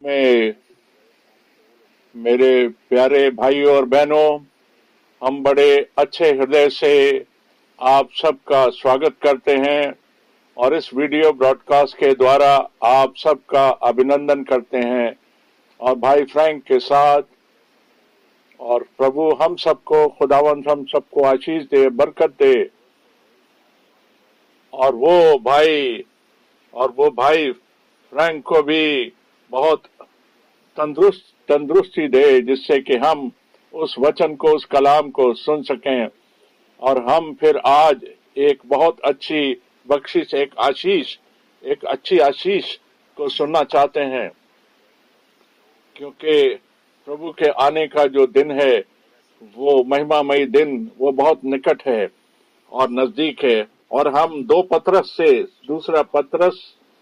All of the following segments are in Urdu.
में मेरे प्यारे भाइयों और बहनों, हम बड़े अच्छे हृदय से आप सबका स्वागत करते हैं और इस वीडियो ब्रॉडकास्ट के द्वारा आप सबका अभिनंदन करते हैं और भाई फ्रैंक के साथ। और प्रभु हम सबको, खुदावंद हम सबको आशीष दे, बरकत दे। और वो भाई फ्रैंक को भी बहुत तंदुरुस्ती दे, जिससे कि हम उस वचन को, उस कलाम को सुन सकें। और हम फिर आज एक बहुत अच्छी बख्शिश, एक अच्छी आशीष को सुनना चाहते हैं, क्योंकि प्रभु के आने का जो दिन है, वो महिमामयी दिन, वो बहुत निकट है और नजदीक है। और हम 2 पतरस से, दूसरा पतरस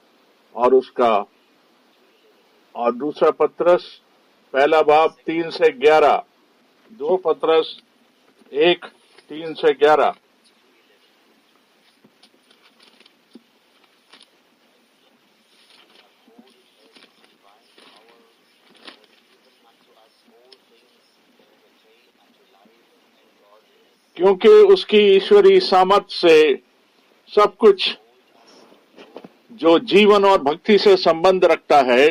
पहला बाब 3 से 11, 2 पतरस 1, 3 से 11। क्योंकि उसकी ईश्वरीय सामर्थ्य से सब कुछ जो जीवन और भक्ति से संबंध रखता है,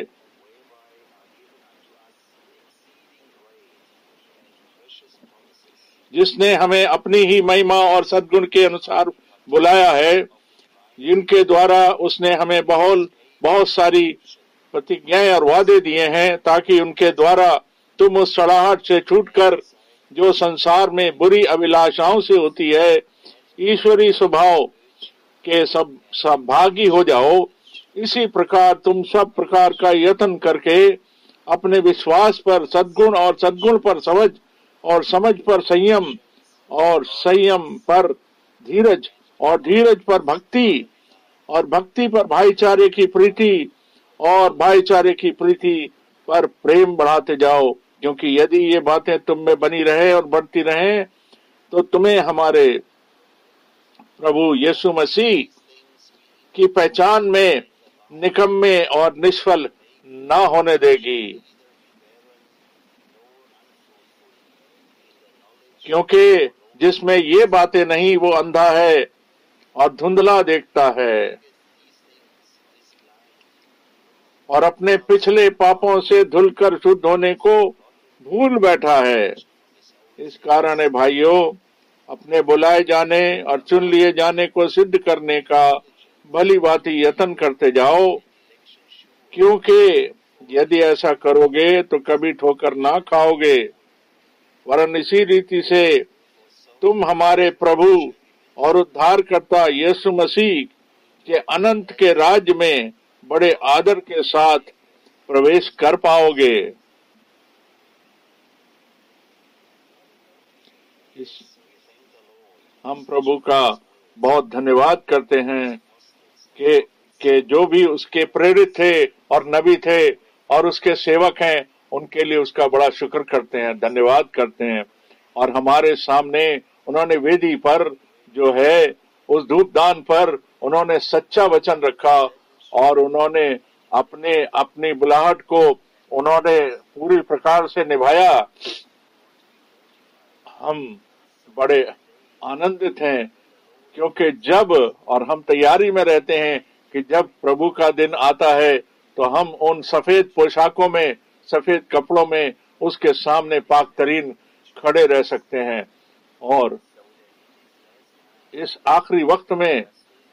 जिसने हमें अपनी ही महिमा और सद्गुण के अनुसार बुलाया है, जिनके द्वारा उसने हमें बहुत सारी प्रतिज्ञाएं और वादे दिए हैं, ताकि उनके द्वारा तुम उस सड़ाहट से छूटकर जो संसार में बुरी अभिलाषाओं से होती है, ईश्वरीय स्वभाव के सब भागी हो जाओ। इसी प्रकार तुम सब प्रकार का यत्न करके अपने विश्वास पर सद्गुण और सद्गुण पर समझ और समझ पर संयम और संयम पर धीरज और धीरज पर भक्ति और भक्ति पर भाईचारे की प्रीति और भाईचारे की प्रीति पर प्रेम बढ़ाते जाओ। क्योंकि यदि ये बातें तुम में बनी रहे और बढ़ती रहें, तो तुम्हें हमारे प्रभु यीशु मसीह की पहचान में निकम्मे और निष्फल ना होने देगी। क्योंकि जिसमें ये बातें नहीं, वो अंधा है और धुंधला देखता है और अपने पिछले पापों से धुलकर शुद्ध होने को भूल बैठा है। इस कारण है भाइयों, अपने बुलाए जाने और चुन लिए जाने को सिद्ध करने का भली भांति यत्न करते जाओ, क्योंकि यदि ऐसा करोगे तो कभी ठोकर ना खाओगे, वरन इसी रीति से तुम हमारे प्रभु और उद्धारकर्ता यीशु मसीह के अनंत के राज्य में बड़े आदर के साथ प्रवेश कर पाओगे। हम प्रभु का बहुत धन्यवाद करते हैं कि जो भी उसके प्रेरित थे और नबी थे और उसके सेवक हैं, उनके लिए उसका बड़ा शुक्र करते हैं, धन्यवाद करते हैं। और हमारे सामने उन्होंने वेदी पर जो है, उस धूपदान पर उन्होंने सच्चा वचन रखा और उन्होंने अपनी बुलाहट को उन्होंने पूरी प्रकार से निभाया। हम बड़े आनंदित हैं, क्योंकि और हम तैयारी में रहते हैं कि जब प्रभु का दिन आता है, तो हम उन सफेद पोशाकों में, सफेद कपड़ों में उसके सामने पाक तरीन खड़े रह सकते हैं। और इस आखिरी वक्त में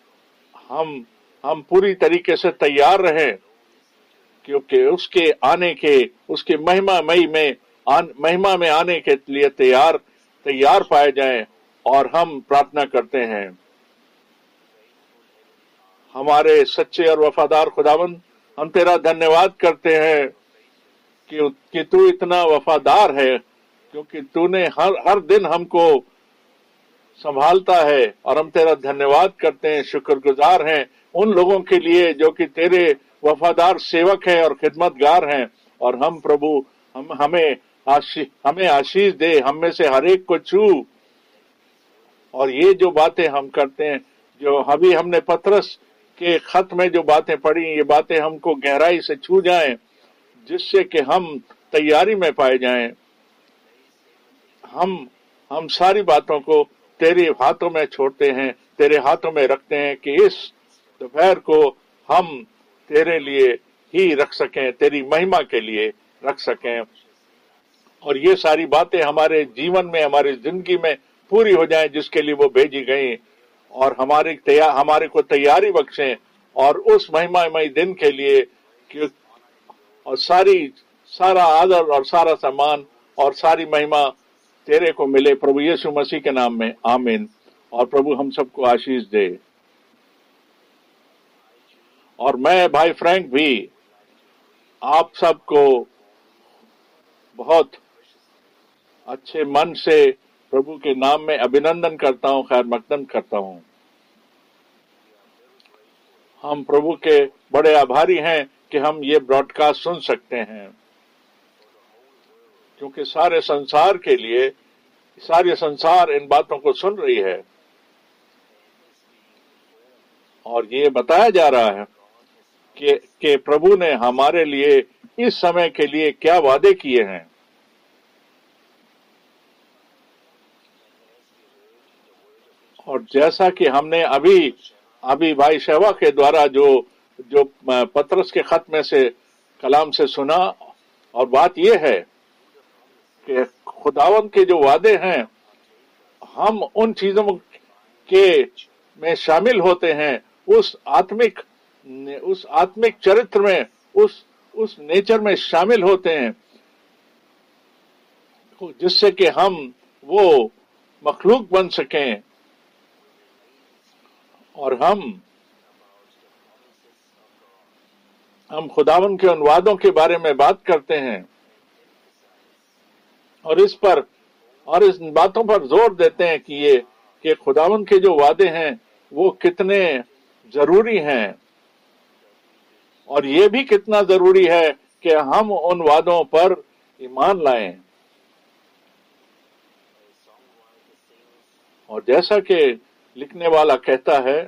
हम पूरी तरीके से तैयार रहें, क्योंकि उसके महिमा में आने के लिए तैयार पाए जाएं। और हम प्रार्थना करते हैं, हमारे सच्चे और वफादार खुदावंद, हम तेरा धन्यवाद करते हैं कि तू इतना वफादार है, क्योंकि तूने हर दिन हमको संभालता है। और हम तेरा धन्यवाद करते हैं, शुक्रगुजार हैं उन लोगों के लिए जो कि तेरे वफादार सेवक हैं और खिदमतगार हैं। और हम प्रभु, हमें आशीष दे, हम में से हर एक को छू। और ये जो बातें हम करते हैं, जो अभी हमने पतरस के खत में जो बातें पढ़ी, ये बातें हमको गहराई से छू जाएं, जिससे कि हम तैयारी में पाए जाएं। हम सारी बातों को तेरे हाथों में छोड़ते हैं, तेरे हाथों में रखते हैं कि इस दोपहर को हम तेरे लिए ही रख सकें, तेरी महिमा के लिए रख सकें, और ये सारी बातें हमारे जीवन में, हमारी जिंदगी में पूरी हो जाएं जिसके लिए वो भेजी गई, और हमारे को तैयारी बख्शें, और उस महिमामय दिन के लिए और सारा आदर और सारा सम्मान और सारी महिमा तेरे को मिले, प्रभु यीशु मसीह के नाम में, आमीन। और प्रभु हम सबको आशीष दे। और मैं भाई फ्रैंक भी आप सबको बहुत अच्छे मन से प्रभु के नाम में अभिनंदन करता हूं, खैर मकदम करता हूं। हम प्रभु के बड़े आभारी हैं कि हम ये ब्रॉडकास्ट सुन सकते हैं, क्योंकि सारे संसार इन बातों को सुन रही है, और ये बताया जा रहा है कि प्रभु ने हमारे लिए इस समय के लिए क्या वादे किए हैं। और जैसा कि हमने अभी भाई शेवा के द्वारा जो पतरस के खत में से कलाम से सुना, और बात यह है कि खुदावंद के जो वादे हैं, हम उन चीजों के में शामिल होते हैं, उस आत्मिक चरित्र में, उस नेचर में शामिल होते हैं, जिससे कि हम वो मखलूक बन सकें, और हम खुदावंद के उन वादों के बारे में बात करते हैं, और इस बातों पर जोर देते हैं कि खुदावंद के जो वादे हैं वो कितने जरूरी हैं, और ये भी कितना जरूरी है कि हम उन वादों पर ईमान लाएं। और जैसा कि लिखने वाला कहता है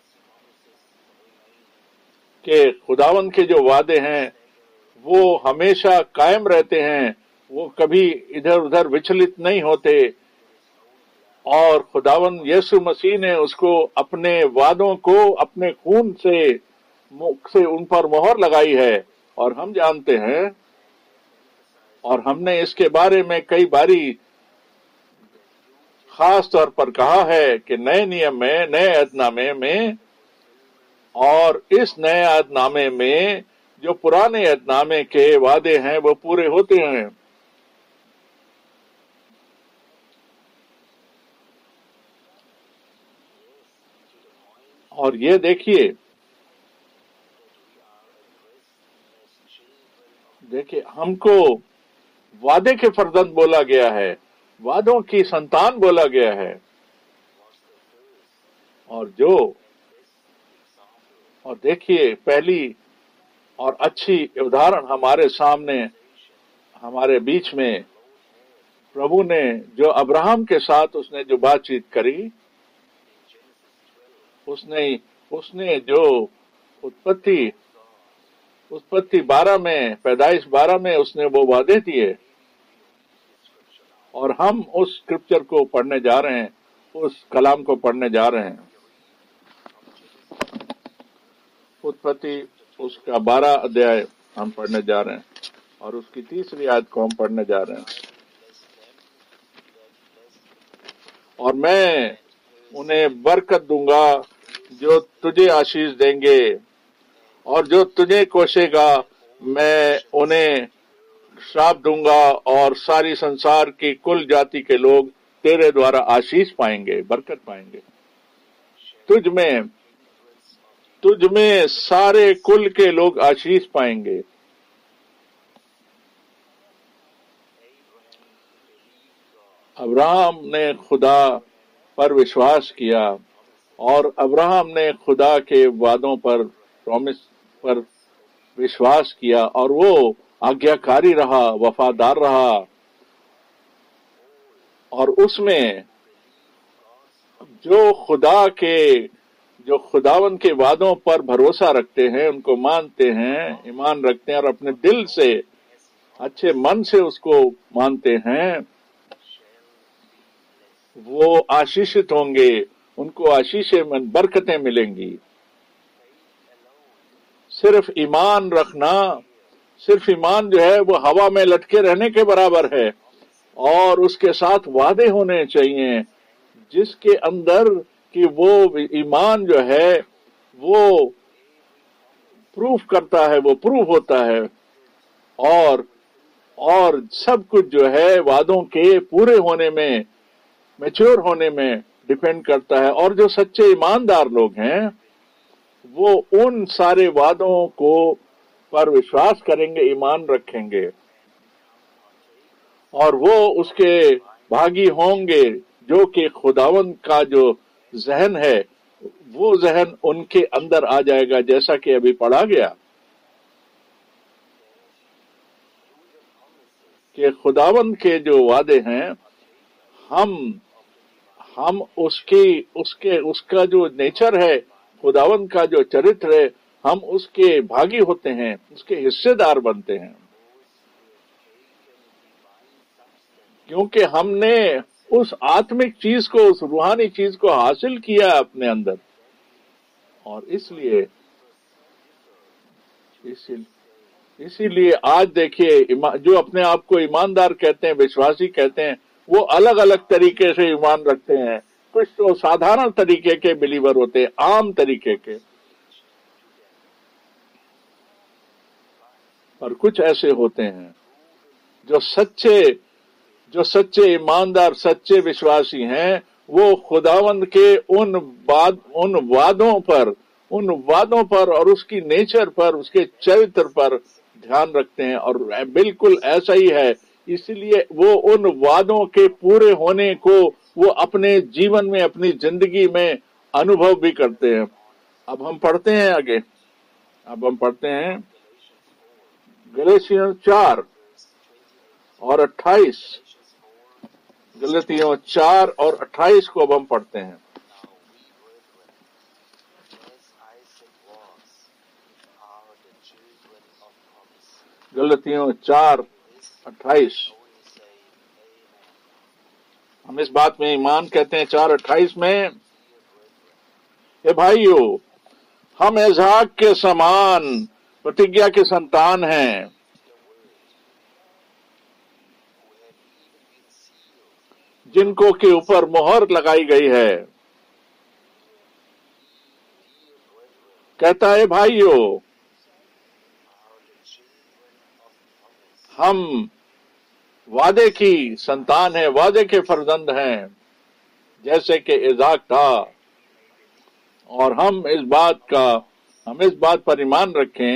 कि खुदावंद के जो वादे हैं वो हमेशा कायम रहते हैं, वो कभी इधर उधर विचलित नहीं होते, और खुदावंद यीशु मसीह ने उसको अपने वादों को अपने खून से उन पर मोहर लगाई है। और हम जानते हैं, और हमने इसके बारे में कई बारी खास तौर पर कहा है कि नए नियम में, नए अहदनामे में और इस नए अहदनामे में जो पुराने अहदनामे के वादे हैं वो पूरे होते हैं। और ये देखिए हमको वादे के फर्जंद बोला गया है, वादों की संतान बोला गया है, और देखिए पहली और अच्छी उदाहरण हमारे सामने, हमारे बीच में प्रभु ने जो अब्राहम के साथ उसने जो बातचीत करी, उसने जो उत्पत्ति 12 में, पैदाइश 12 में उसने वो वादे दिए, और हम उस स्क्रिप्चर को पढ़ने जा रहे हैं, उस कलाम को पढ़ने जा रहे हैं। उत्पत्ति उसका 12 अध्याय हम पढ़ने जा रहे हैं, और उसकी 3री आयत को हम पढ़ने जा रहे हैं। और मैं उन्हें बरकत दूंगा जो तुझे आशीष देंगे, और जो तुझे कोसेगा मैं उन्हें श्राप दूंगा, और सारी संसार की कुल जाति के लोग तेरे द्वारा आशीष पाएंगे, बरकत पाएंगे। तुझ में सारे कुल के लोग आशीष पाएंगे। अब्राहम ने खुदा पर विश्वास किया, और अब्राहम ने खुदा के वादों पर, प्रॉमिस पर विश्वास किया, और वो आज्ञाकारी रहा, वफादार रहा, और उसमें जो खुदा के جو خداوند کے وعدوں پر بھروسہ رکھتے ہیں، ان کو مانتے ہیں، ایمان رکھتے ہیں اور اپنے دل سے اچھے من سے اس کو مانتے ہیں، وہ آشیشت ہوں گے، ان کو آشیشیں برکتیں ملیں گی۔ صرف ایمان رکھنا، صرف ایمان جو ہے وہ ہوا میں لٹکے رہنے کے برابر ہے، اور اس کے ساتھ وعدے ہونے چاہیے جس کے اندر کہ وہ ایمان جو ہے وہ پروف کرتا ہے، وہ پروف ہوتا ہے، اور سب کچھ جو ہے وعدوں کے پورے ہونے میں، میچور ہونے میں ڈیپینڈ کرتا ہے۔ اور جو سچے ایماندار لوگ ہیں وہ ان سارے وعدوں کو پر وشواس کریں گے، ایمان رکھیں گے، اور وہ اس کے بھاگی ہوں گے، جو کہ خداوند کا جو ذہن ہے وہ ذہن ان کے اندر آ جائے گا، جیسا کہ ابھی پڑھا گیا کہ خداوند کے جو وعدے ہیں ہم اس کا جو نیچر ہے، خداوند کا جو چرتر ہے، ہم اس کے بھاگی ہوتے ہیں، اس کے حصے دار بنتے ہیں، کیونکہ ہم نے اس آتمک چیز کو، اس روحانی چیز کو حاصل کیا اپنے اندر۔ اور اسی لیے آج دیکھیے جو اپنے آپ کو ایماندار کہتے ہیں، وشواسی کہتے ہیں، وہ الگ الگ طریقے سے ایمان رکھتے ہیں۔ کچھ تو سادھارن طریقے کے بلیور ہوتے ہیں، عام طریقے کے، اور کچھ ایسے ہوتے ہیں جو سچے ایماندار، سچے وشواسی ہیں، وہ خداوند کے ان وعدوں پر اور اس کی نیچر پر، اس کے چرتر پر دھیان رکھتے ہیں، اور بالکل ایسا ہی ہے۔ اسی لیے وہ ان وعدوں کے پورے ہونے کو وہ اپنے جیون میں، اپنی زندگی میں انوبھو بھی کرتے ہیں۔ اب ہم پڑھتے ہیں آگے، اب ہم پڑھتے ہیں گلاطیوں 4:28، گلاطیوں 4:28 کو اب ہم پڑھتے ہیں۔ گلاطیوں 4:28، ہم اس بات میں ایمان کہتے ہیں 4:28 میں، اے بھائیو، ہم اسحاق کے سمان پرتجھیا کے سنتان ہیں، جن کو کے اوپر مہر لگائی گئی ہے۔ کہتا ہے بھائیو، ہم وعدے کی سنتان ہیں، وعدے کے فرزند ہیں، جیسے کہ اسحاق تھا، اور ہم اس بات پر ایمان رکھیں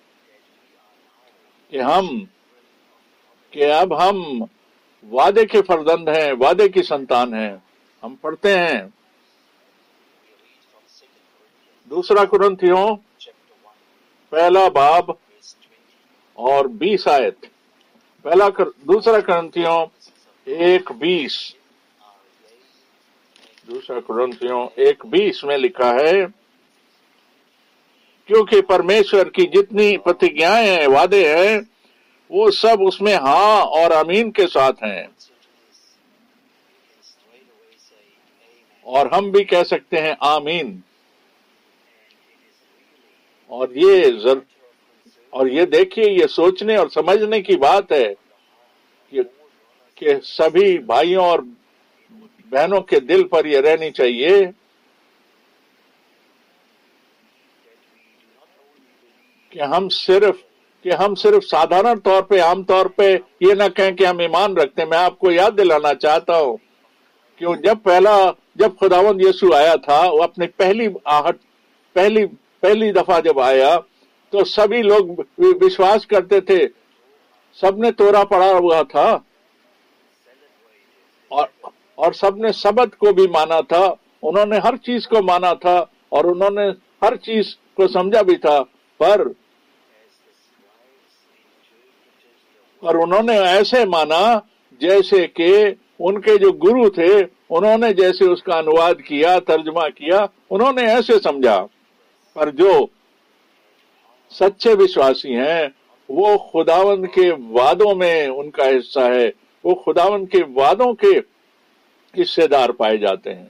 کہ اب ہم وعدے کے فرزند ہیں، وعدے کی سنتان ہیں۔ ہم پڑھتے ہیں 2 کرنتھیوں 1 اور 20 آیت۔ 2 کرنتھیوں 1:20، 2 کرنتھیوں 1:20 میں لکھا ہے، کیونکہ پرمیشور کی جتنی پرتجھیاں ہیں، وعدے ہیں، وہ سب اس میں ہاں اور آمین کے ساتھ ہیں، اور ہم بھی کہہ سکتے ہیں آمین۔ اور یہ دیکھیے، یہ سوچنے اور سمجھنے کی بات ہے کہ سبھی بھائیوں اور بہنوں کے دل پر یہ رہنی چاہیے کہ ہم صرف سادھارن طور پہ، عام طور پہ یہ نہ کہیں کہ ہم ایمان رکھتے ہیں۔ میں آپ کو یاد دلانا چاہتا ہوں کہ جب خداوند یسوع آیا تھا، وہ اپنی پہلی دفعہ جب آیا تو سبھی لوگ وشواس کرتے تھے، سب نے تورا پڑھا ہوا تھا، اور سب نے سبت کو بھی مانا تھا، انہوں نے ہر چیز کو مانا تھا، اور انہوں نے ہر چیز کو سمجھا بھی تھا، پر انہوں نے ایسے مانا جیسے کہ ان کے جو گرو تھے انہوں نے جیسے اس کا انواد کیا، ترجمہ کیا، انہوں نے ایسے سمجھا، پر جو سچے وشواسی ہیں وہ خداوند کے وعدوں میں ان کا حصہ ہے، وہ خداوند کے وعدوں کے حصے دار پائے جاتے ہیں۔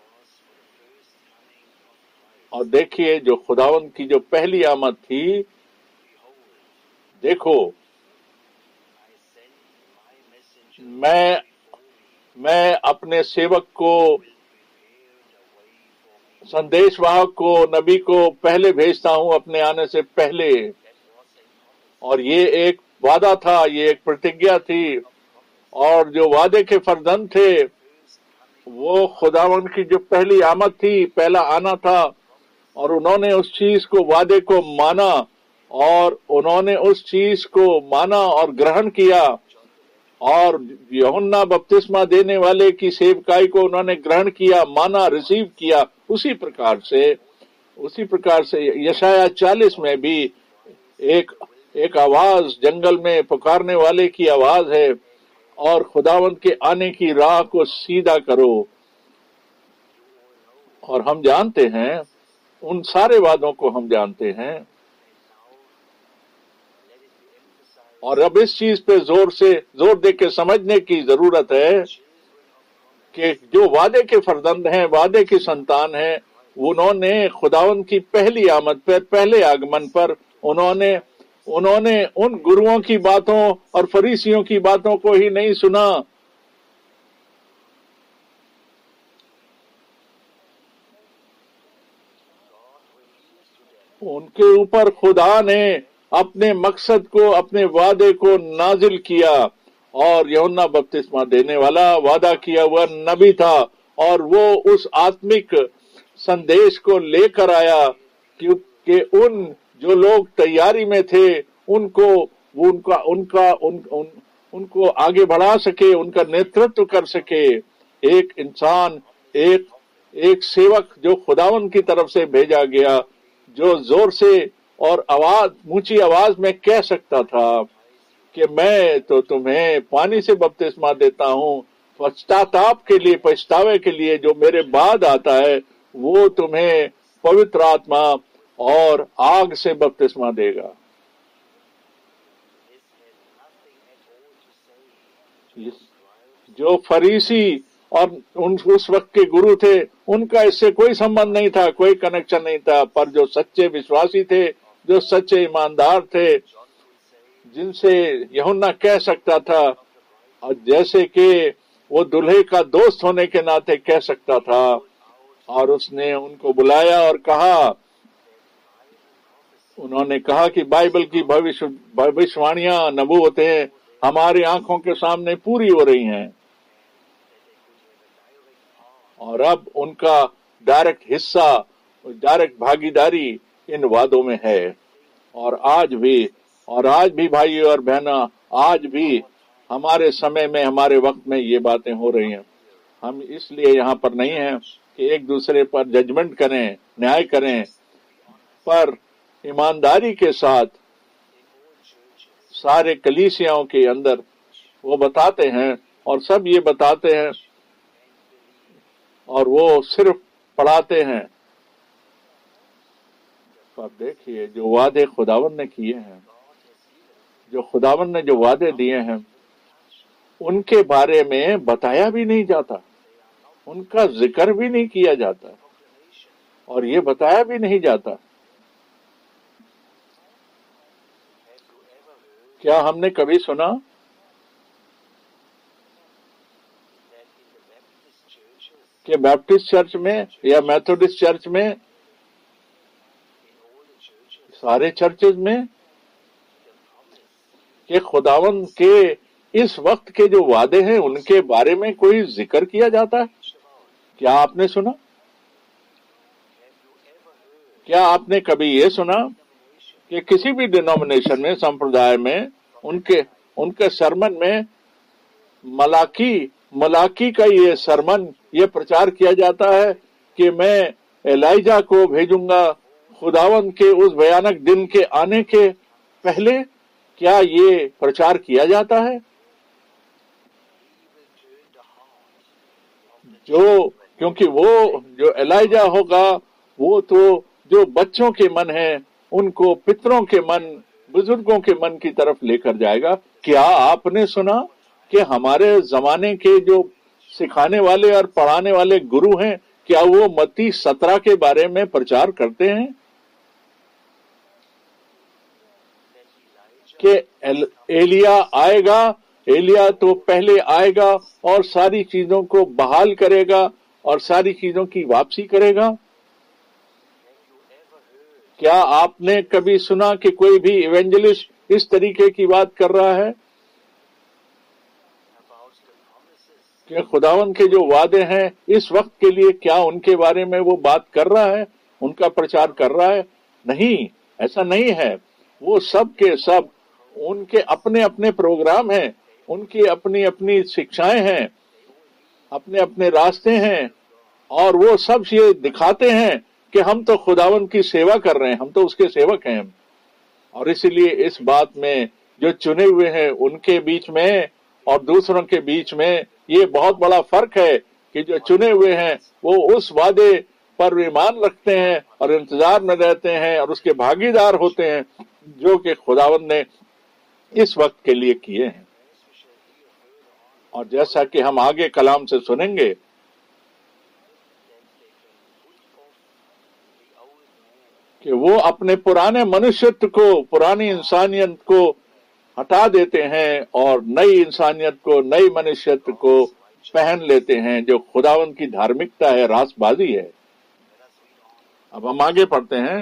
اور دیکھیے جو خداوند کی جو پہلی آمد تھی، دیکھو میں اپنے سیوک کو، سندیش واہک کو، نبی کو پہلے بھیجتا ہوں اپنے آنے سے پہلے، اور یہ ایک وعدہ تھا، یہ ایک پرتجھیا تھی، اور جو وعدے کے فرزند تھے وہ خداوند کی جو پہلی آمد تھی، پہلا آنا تھا، اور انہوں نے اس چیز کو، وعدے کو مانا، اور انہوں نے اس چیز کو مانا اور گرہن کیا، اور یوحنا بپتسمہ دینے والے کی سیوکائی کو انہوں نے گرہن کیا، مانا، ریسیو کیا۔ اسی پرکار سے یشعیاء 40 میں بھی ایک آواز جنگل میں پکارنے والے کی آواز ہے، اور خداوند کے آنے کی راہ کو سیدھا کرو۔ اور ہم جانتے ہیں، ان سارے وعدوں کو ہم جانتے ہیں، اور اب اس چیز پہ زور دے کے سمجھنے کی ضرورت ہے کہ جو وعدے کے فرزند ہیں، وعدے کی سنتان ہیں، انہوں نے خداوند کی پہلی آمد پر، پہلے آگمن پر انہوں نے ان گروؤں کی باتوں اور فریسیوں کی باتوں کو ہی نہیں سنا، ان کے اوپر خدا نے اپنے مقصد کو، اپنے وعدے کو نازل کیا، اور یوحنا بپتسمہ دینے والا وعدہ کیا ہوا نبی تھا، اور وہ اس آتمک سندیش کو لے کر آیا کہ ان جو لوگ تیاری میں تھے ان کو آگے بڑھا سکے، ان کا نیترتو کر سکے۔ ایک انسان، ایک سیوک جو خداوند کی طرف سے بھیجا گیا، جو زور سے اور اونچی آواز میں کہہ سکتا تھا کہ میں تو تمہیں پانی سے بپتسمہ دیتا ہوں، پچھتاوے کے لیے جو میرے بعد آتا ہے وہ تمہیں پوتر آتما اور آگ سے بپتسمہ دے گا۔ جو فریسی اور اس وقت کے گرو تھے ان کا اس سے کوئی سمبند نہیں تھا، کوئی کنیکشن نہیں تھا، پر جو سچے وشواسی تھے، جو سچے ایماندار تھے، جن سے یوحنا کہہ سکتا تھا، اور جیسے کہ وہ دلہے کا دوست ہونے کے ناطے کہہ سکتا تھا، اور اس نے ان کو بلایا اور کہا، انہوں نے کہا کہ بائبل کی بھوشوانیاں، نبوتیں ہماری آنکھوں کے سامنے پوری ہو رہی ہیں، اور اب ان کا ڈائریکٹ حصہ، ڈائریکٹ بھاگیداری ان وعدوں میں ہے۔ اور آج بھی بھائیو اور بہنوں، آج بھی ہمارے سمے میں، ہمارے وقت میں یہ باتیں ہو رہی ہیں۔ ہم اس لیے یہاں پر نہیں ہیں کہ ایک دوسرے پر ججمنٹ کریں، نیائے کریں، پر ایمانداری کے ساتھ سارے کلیسیاؤں کے اندر وہ بتاتے ہیں، اور سب یہ بتاتے ہیں، اور وہ صرف پڑھاتے ہیں۔ آپ دیکھیے جو وعدے خداوند نے کیے ہیں، جو خداوند نے جو وعدے دیے ہیں، ان کے بارے میں بتایا بھی نہیں جاتا، ان کا ذکر بھی نہیں کیا جاتا، اور یہ بتایا بھی نہیں جاتا۔ کیا ہم نے کبھی سنا کہ بیپٹسٹ چرچ میں یا میتھوڈسٹ چرچ میں، سارے چرچز میں، کہ خداوند کے اس وقت کے جو وعدے ہیں ان کے بارے میں کوئی ذکر کیا جاتا ہے؟ کیا آپ نے سنا؟ کیا آپ نے کبھی یہ سنا کہ کسی بھی ڈینومینیشن میں، سمپردائے میں، ان کے سرمن میں ملاکی کا یہ سرمن، یہ پرچار کیا جاتا ہے کہ میں ایلائجہ کو بھیجوں گا خداوند کے اس بھیانک دن کے آنے کے پہلے؟ کیا یہ پرچار کیا جاتا ہے؟ کیونکہ وہ جو ایلائجہ ہوگا وہ تو جو بچوں کے من ہیں ان کو پتروں کے من، بزرگوں کے من کی طرف لے کر جائے گا۔ کیا آپ نے سنا کہ ہمارے زمانے کے جو سکھانے والے اور پڑھانے والے گرو ہیں، کیا وہ متی 17 کے بارے میں پرچار کرتے ہیں کہ ایلیا آئے گا، ایلیا تو پہلے آئے گا اور ساری چیزوں کو بحال کرے گا اور ساری چیزوں کی واپسی کرے گا؟ کیا آپ نے کبھی سنا کہ کوئی بھی ایونجلسٹ اس طریقے کی بات کر رہا ہے کہ خداوند کے جو وعدے ہیں اس وقت کے لیے، کیا ان کے بارے میں وہ بات کر رہا ہے، ان کا پرچار کر رہا ہے؟ نہیں، ایسا نہیں ہے۔ وہ سب کے سب ان کے اپنے اپنے پروگرام ہیں، ان کی اپنی اپنی شکشائیں ہیں، اپنے اپنے راستے ہیں، اور وہ سب یہ دکھاتے ہیں کہ ہم تو خداوند کی سیوا کر رہے ہیں، ہم تو اس کے سیوک ہیں۔ اور اسی لیے اس بات میں جو چنے ہوئے ہیں ان کے بیچ میں اور دوسروں کے بیچ میں یہ بہت بڑا فرق ہے کہ جو چنے ہوئے ہیں وہ اس وعدے پر ایمان رکھتے ہیں اور انتظار میں رہتے ہیں اور اس کے بھاگیدار ہوتے ہیں جو کہ خداوند نے اس وقت کے لیے کیے ہیں۔ اور جیسا کہ ہم آگے کلام سے سنیں گے کہ وہ اپنے پرانے منشیت کو، پرانی انسانیت کو ہٹا دیتے ہیں اور نئی انسانیت کو، نئی منشیت کو پہن لیتے ہیں جو خداوند کی دھارمکتا ہے، راست بازی ہے۔ اب ہم آگے پڑھتے ہیں،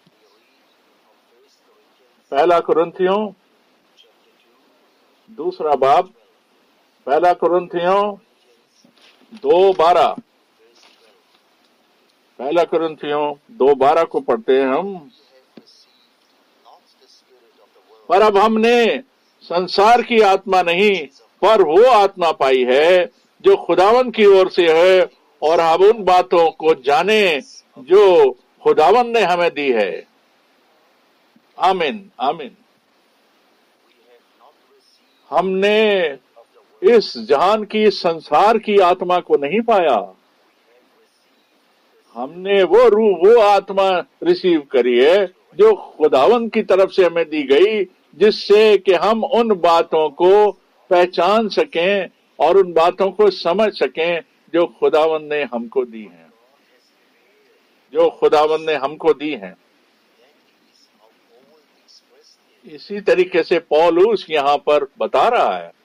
پہلا کرنتھیوں دوسرا باب، پہلا کرنتھیوں 2:12، پہلا کرنتھیوں 2:12 کو پڑھتے ہیں ہم۔ پر اب ہم نے سنسار کی آتما نہیں پر وہ آتما پائی ہے جو خداوند کی اور سے ہے، اور ہم ان باتوں کو جانے جو خداوند نے ہمیں دی ہے۔ آمین آمین۔ ہم نے اس جہان کی، سنسار کی آتما کو نہیں پایا، ہم نے وہ روح، وہ آتما ریسیو کری ہے جو خداوند کی طرف سے ہمیں دی گئی، جس سے کہ ہم ان باتوں کو پہچان سکیں اور ان باتوں کو سمجھ سکیں جو خداوند نے ہم کو دی ہیں، جو خداوند نے ہم کو دی ہیں۔ اسی طریقے سے پولس یہاں پر بتا رہا ہے،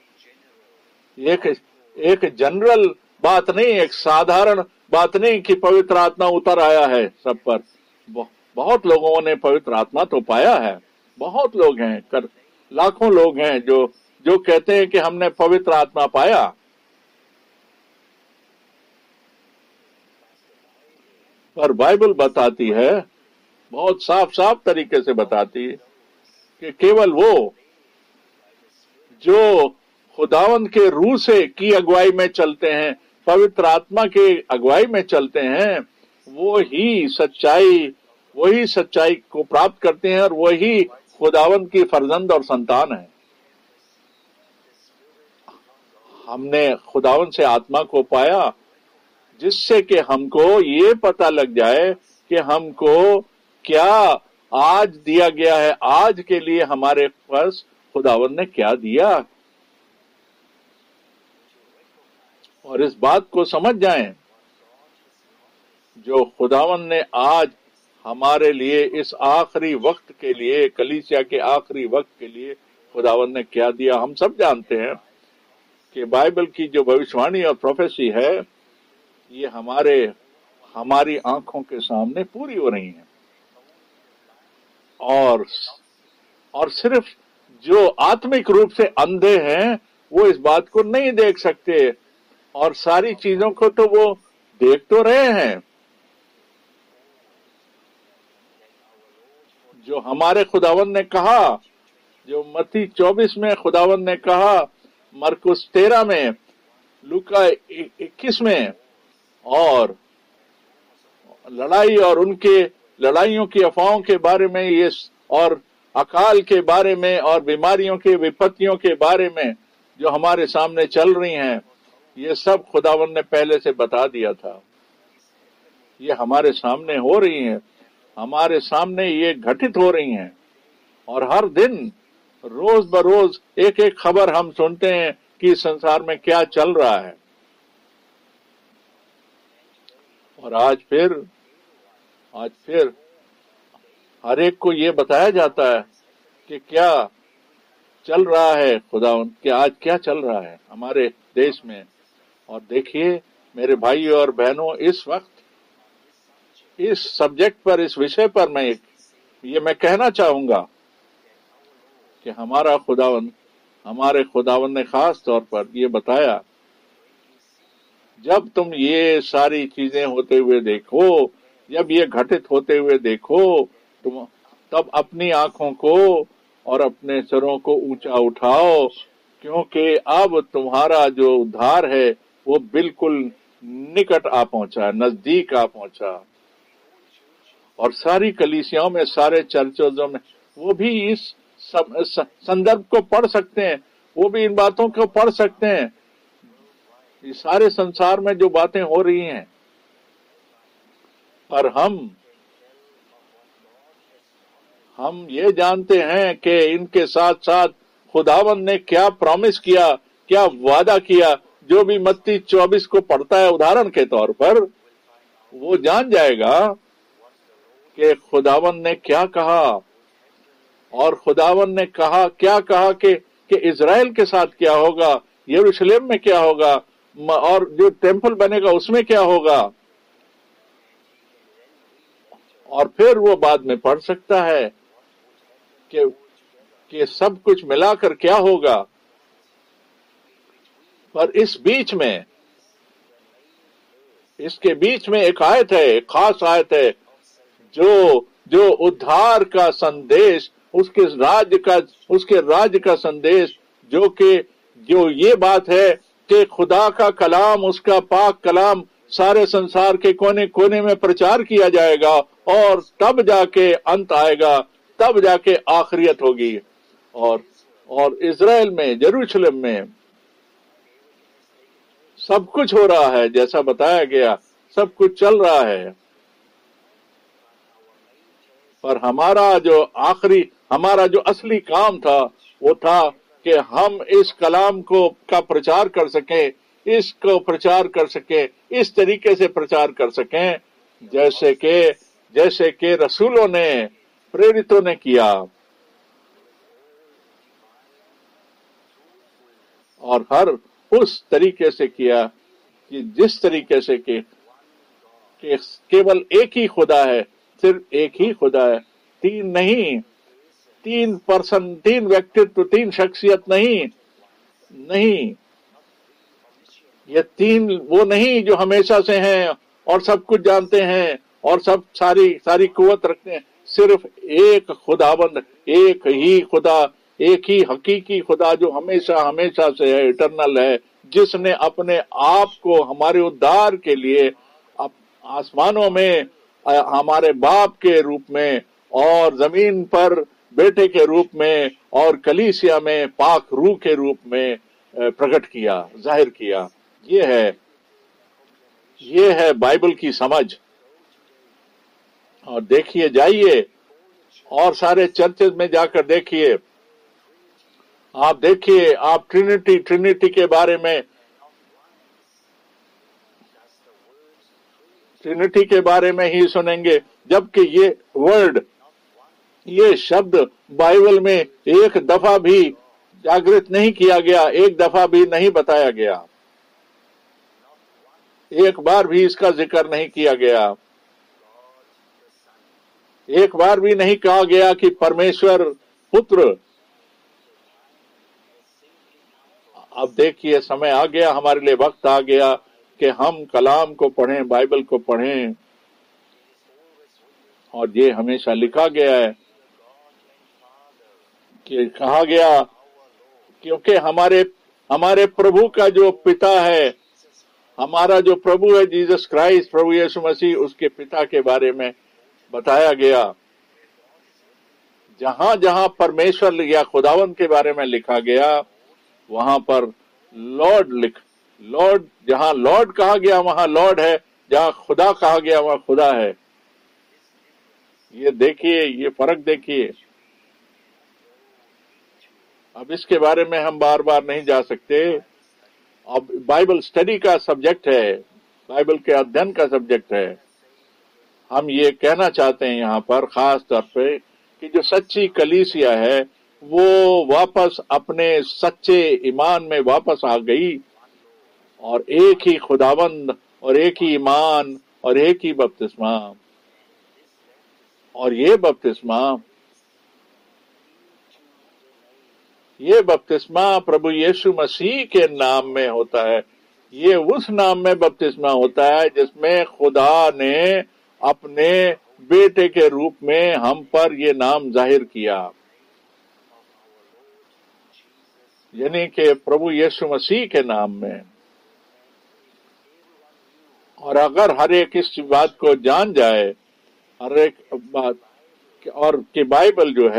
ایک جنرل بات نہیں، ایک سادھارن بات نہیں کہ پوتر آتما اتر آیا ہے سب پر۔ بہت لوگوں نے پوتر آتما تو پایا ہے، بہت لوگ ہیں، لاکھوں لوگ ہیں جو کہتے ہیں کہ ہم نے پوتر آتما پایا۔ پر بائبل بتاتی ہے، بہت صاف صاف طریقے سے بتاتی ہے کہ کیول وہ جو خداوند کے روح سے کی اگوائی میں چلتے ہیں، پوتر آتما کے اگوائی میں چلتے ہیں، وہی سچائی کو پراپت کرتے ہیں اور وہی خداوند کی فرزند اور سنتان ہیں۔ ہم نے خداوند سے آتما کو پایا جس سے کہ ہم کو یہ پتہ لگ جائے کہ ہم کو کیا آج دیا گیا ہے، آج کے لیے ہمارے پاس خداوند نے کیا دیا، اور اس بات کو سمجھ جائیں جو خداوند نے آج ہمارے لیے اس آخری وقت کے لیے، کلیسیا کے آخری وقت کے لیے خداوند نے کیا دیا۔ ہم سب جانتے ہیں کہ بائبل کی جو بھوشوانی اور پروفیسی ہے یہ ہماری آنکھوں کے سامنے پوری ہو رہی ہیں، اور صرف جو آتمک روپ سے اندھے ہیں وہ اس بات کو نہیں دیکھ سکتے، اور ساری چیزوں کو تو وہ دیکھ تو رہے ہیں جو ہمارے خداوند نے کہا، جو متی 24 میں خداوند نے کہا، مرکس 13 میں، لوکا 21 میں، اور لڑائی اور ان کے لڑائیوں کی افواہوں کے بارے میں، یہ اور اکال کے بارے میں اور بیماریوں کے وپتیوں کے بارے میں جو ہمارے سامنے چل رہی ہیں، یہ سب خداوند نے پہلے سے بتا دیا تھا. یہ ہمارے سامنے ہو رہی ہیں, ہمارے سامنے یہ گھٹت ہو رہی ہیں, اور ہر دن روز بروز ایک ایک خبر ہم سنتے ہیں کہ سنسار میں کیا چل رہا ہے. اور آج پھر ہر ایک کو یہ بتایا جاتا ہے کہ کیا چل رہا ہے خداوند, کہ آج کیا چل رہا ہے ہمارے دیش میں. اور دیکھیے میرے بھائیو اور بہنوں, اس وقت اس سبجیکٹ پر, اس وشے پر میں کہنا چاہوں گا کہ ہمارے خداوند نے خاص طور پر یہ بتایا, جب تم یہ ساری چیزیں ہوتے ہوئے دیکھو, جب یہ گھٹت ہوتے ہوئے دیکھو, تب اپنی آنکھوں کو اور اپنے سروں کو اونچا اٹھاؤ, کیونکہ اب تمہارا جو ادھار ہے وہ بالکل نکٹ آ پہنچا, نزدیک آ پہنچا. اور ساری کلیسیاؤں میں, سارے چرچوں میں وہ بھی اس سندرب کو پڑھ سکتے ہیں, وہ بھی ان باتوں کو پڑھ سکتے ہیں. یہ سارے سنسار میں جو باتیں ہو رہی ہیں, اور ہم یہ جانتے ہیں کہ ان کے ساتھ ساتھ خداوند نے کیا پرومس کیا, کیا وعدہ کیا. جو بھی متی 24 کو پڑھتا ہے ادھارن کے طور پر, وہ جان جائے گا کہ خداوند نے کیا کہا. اور خداوند نے کیا کہا کہ اسرائیل کے ساتھ کیا ہوگا, یروشلم میں کیا ہوگا, اور جو ٹیمپل بنے گا اس میں کیا ہوگا. اور پھر وہ بعد میں پڑھ سکتا ہے کہ سب کچھ ملا کر کیا ہوگا. پر اس کے بیچ میں ایک آیت ہے, ایک خاص آیت ہے, جو ادھار کا سندیش, اس کے راج کا سندیش, جو یہ بات ہے کہ خدا کا کلام, اس کا پاک کلام سارے سنسار کے کونے کونے میں پرچار کیا جائے گا, اور تب جا کے انت آئے گا, تب جا کے آخریت ہوگی. اور اسرائیل میں, یروشلم میں سب کچھ ہو رہا ہے, جیسا بتایا گیا سب کچھ چل رہا ہے. پر ہمارا جو اصلی کام تھا وہ تھا کہ ہم اس کلام کا پرچار کر سکیں, اس کو پرچار کر سکیں, اس طریقے سے پرچار کر سکیں جیسے کہ رسولوں نے, پریرتوں نے کیا. اور ہر اس طریقے سے کیا کہ جس طریقے سے کہ کیول ایک ہی خدا ہے, صرف ایک ہی خدا ہے, تین نہیں, تین ویکتتو, تین شخصیت نہیں. یہ تین وہ نہیں جو ہمیشہ سے ہیں اور سب کچھ جانتے ہیں اور ساری قوت رکھتے ہیں. صرف ایک خداوند, ایک ہی خدا, ایک ہی حقیقی خدا جو ہمیشہ سے ہے, اٹرنل ہے, جس نے اپنے آپ کو ہمارے ادھار کے لیے آسمانوں میں ہمارے باپ کے روپ میں, اور زمین پر بیٹے کے روپ میں, اور کلیسیا میں پاک روح کے روپ میں پرگٹ کیا, ظاہر کیا. یہ ہے بائبل کی سمجھ. اور دیکھیے, جائیے اور سارے چرچز میں جا کر دیکھیے, آپ ٹرینٹی کے بارے میں, ٹرینٹی کے بارے میں ہی سنیں گے, جبکہ یہ شبد بائبل میں ایک دفعہ بھی جاگرت نہیں کیا گیا, ایک دفعہ بھی نہیں بتایا گیا, ایک بار بھی اس کا ذکر نہیں کیا گیا, ایک بار بھی نہیں کہا گیا کہ پرمیشور پتر. اب دیکھیے سمے آ گیا, ہمارے لیے وقت آ گیا کہ ہم کلام کو پڑھیں, بائبل کو پڑھیں. اور یہ ہمیشہ لکھا گیا ہے کہ کہا گیا, کیونکہ ہمارے پربھو کا جو پتا ہے, ہمارا جو پربھو ہے جیسس کرائسٹ, پربھو یسوع مسیح, اس کے پتا کے بارے میں بتایا گیا. جہاں جہاں پرمیشور یا خداوند کے بارے میں لکھا گیا, وہاں پر لارڈ लॉर्ड, जहां लॉर्ड कहा गया वहां लॉर्ड है, जहां खुदा कहा गया वहां खुदा है। ये देखिए, ये फर्क देखिए। अब इसके बारे में हम बार बार नहीं जा सकते। अब बाइबल स्टडी का सब्जेक्ट है, बाइबल के अध्ययन का सब्जेक्ट है। हम ये कहना चाहते हैं यहाँ पर खास तौर पे कि जो सच्ची कलीसिया है वो वापस अपने सच्चे ईमान में वापस आ गई, और एक ही खुदावंद और एक ही ईमान और एक ही बपतिस्मा। और ये बपतिस्मा प्रभु यीशु मसीह के नाम में होता है। ये उस नाम में बपतिस्मा होता है जिसमें खुदा ने अपने बेटे के रूप में हम पर ये नाम जाहिर किया, यानी कि प्रभु यीशु मसीह के नाम में। और अगर हर एक इस बात को जान जाए, हर एक बात, और कि बाइबल जो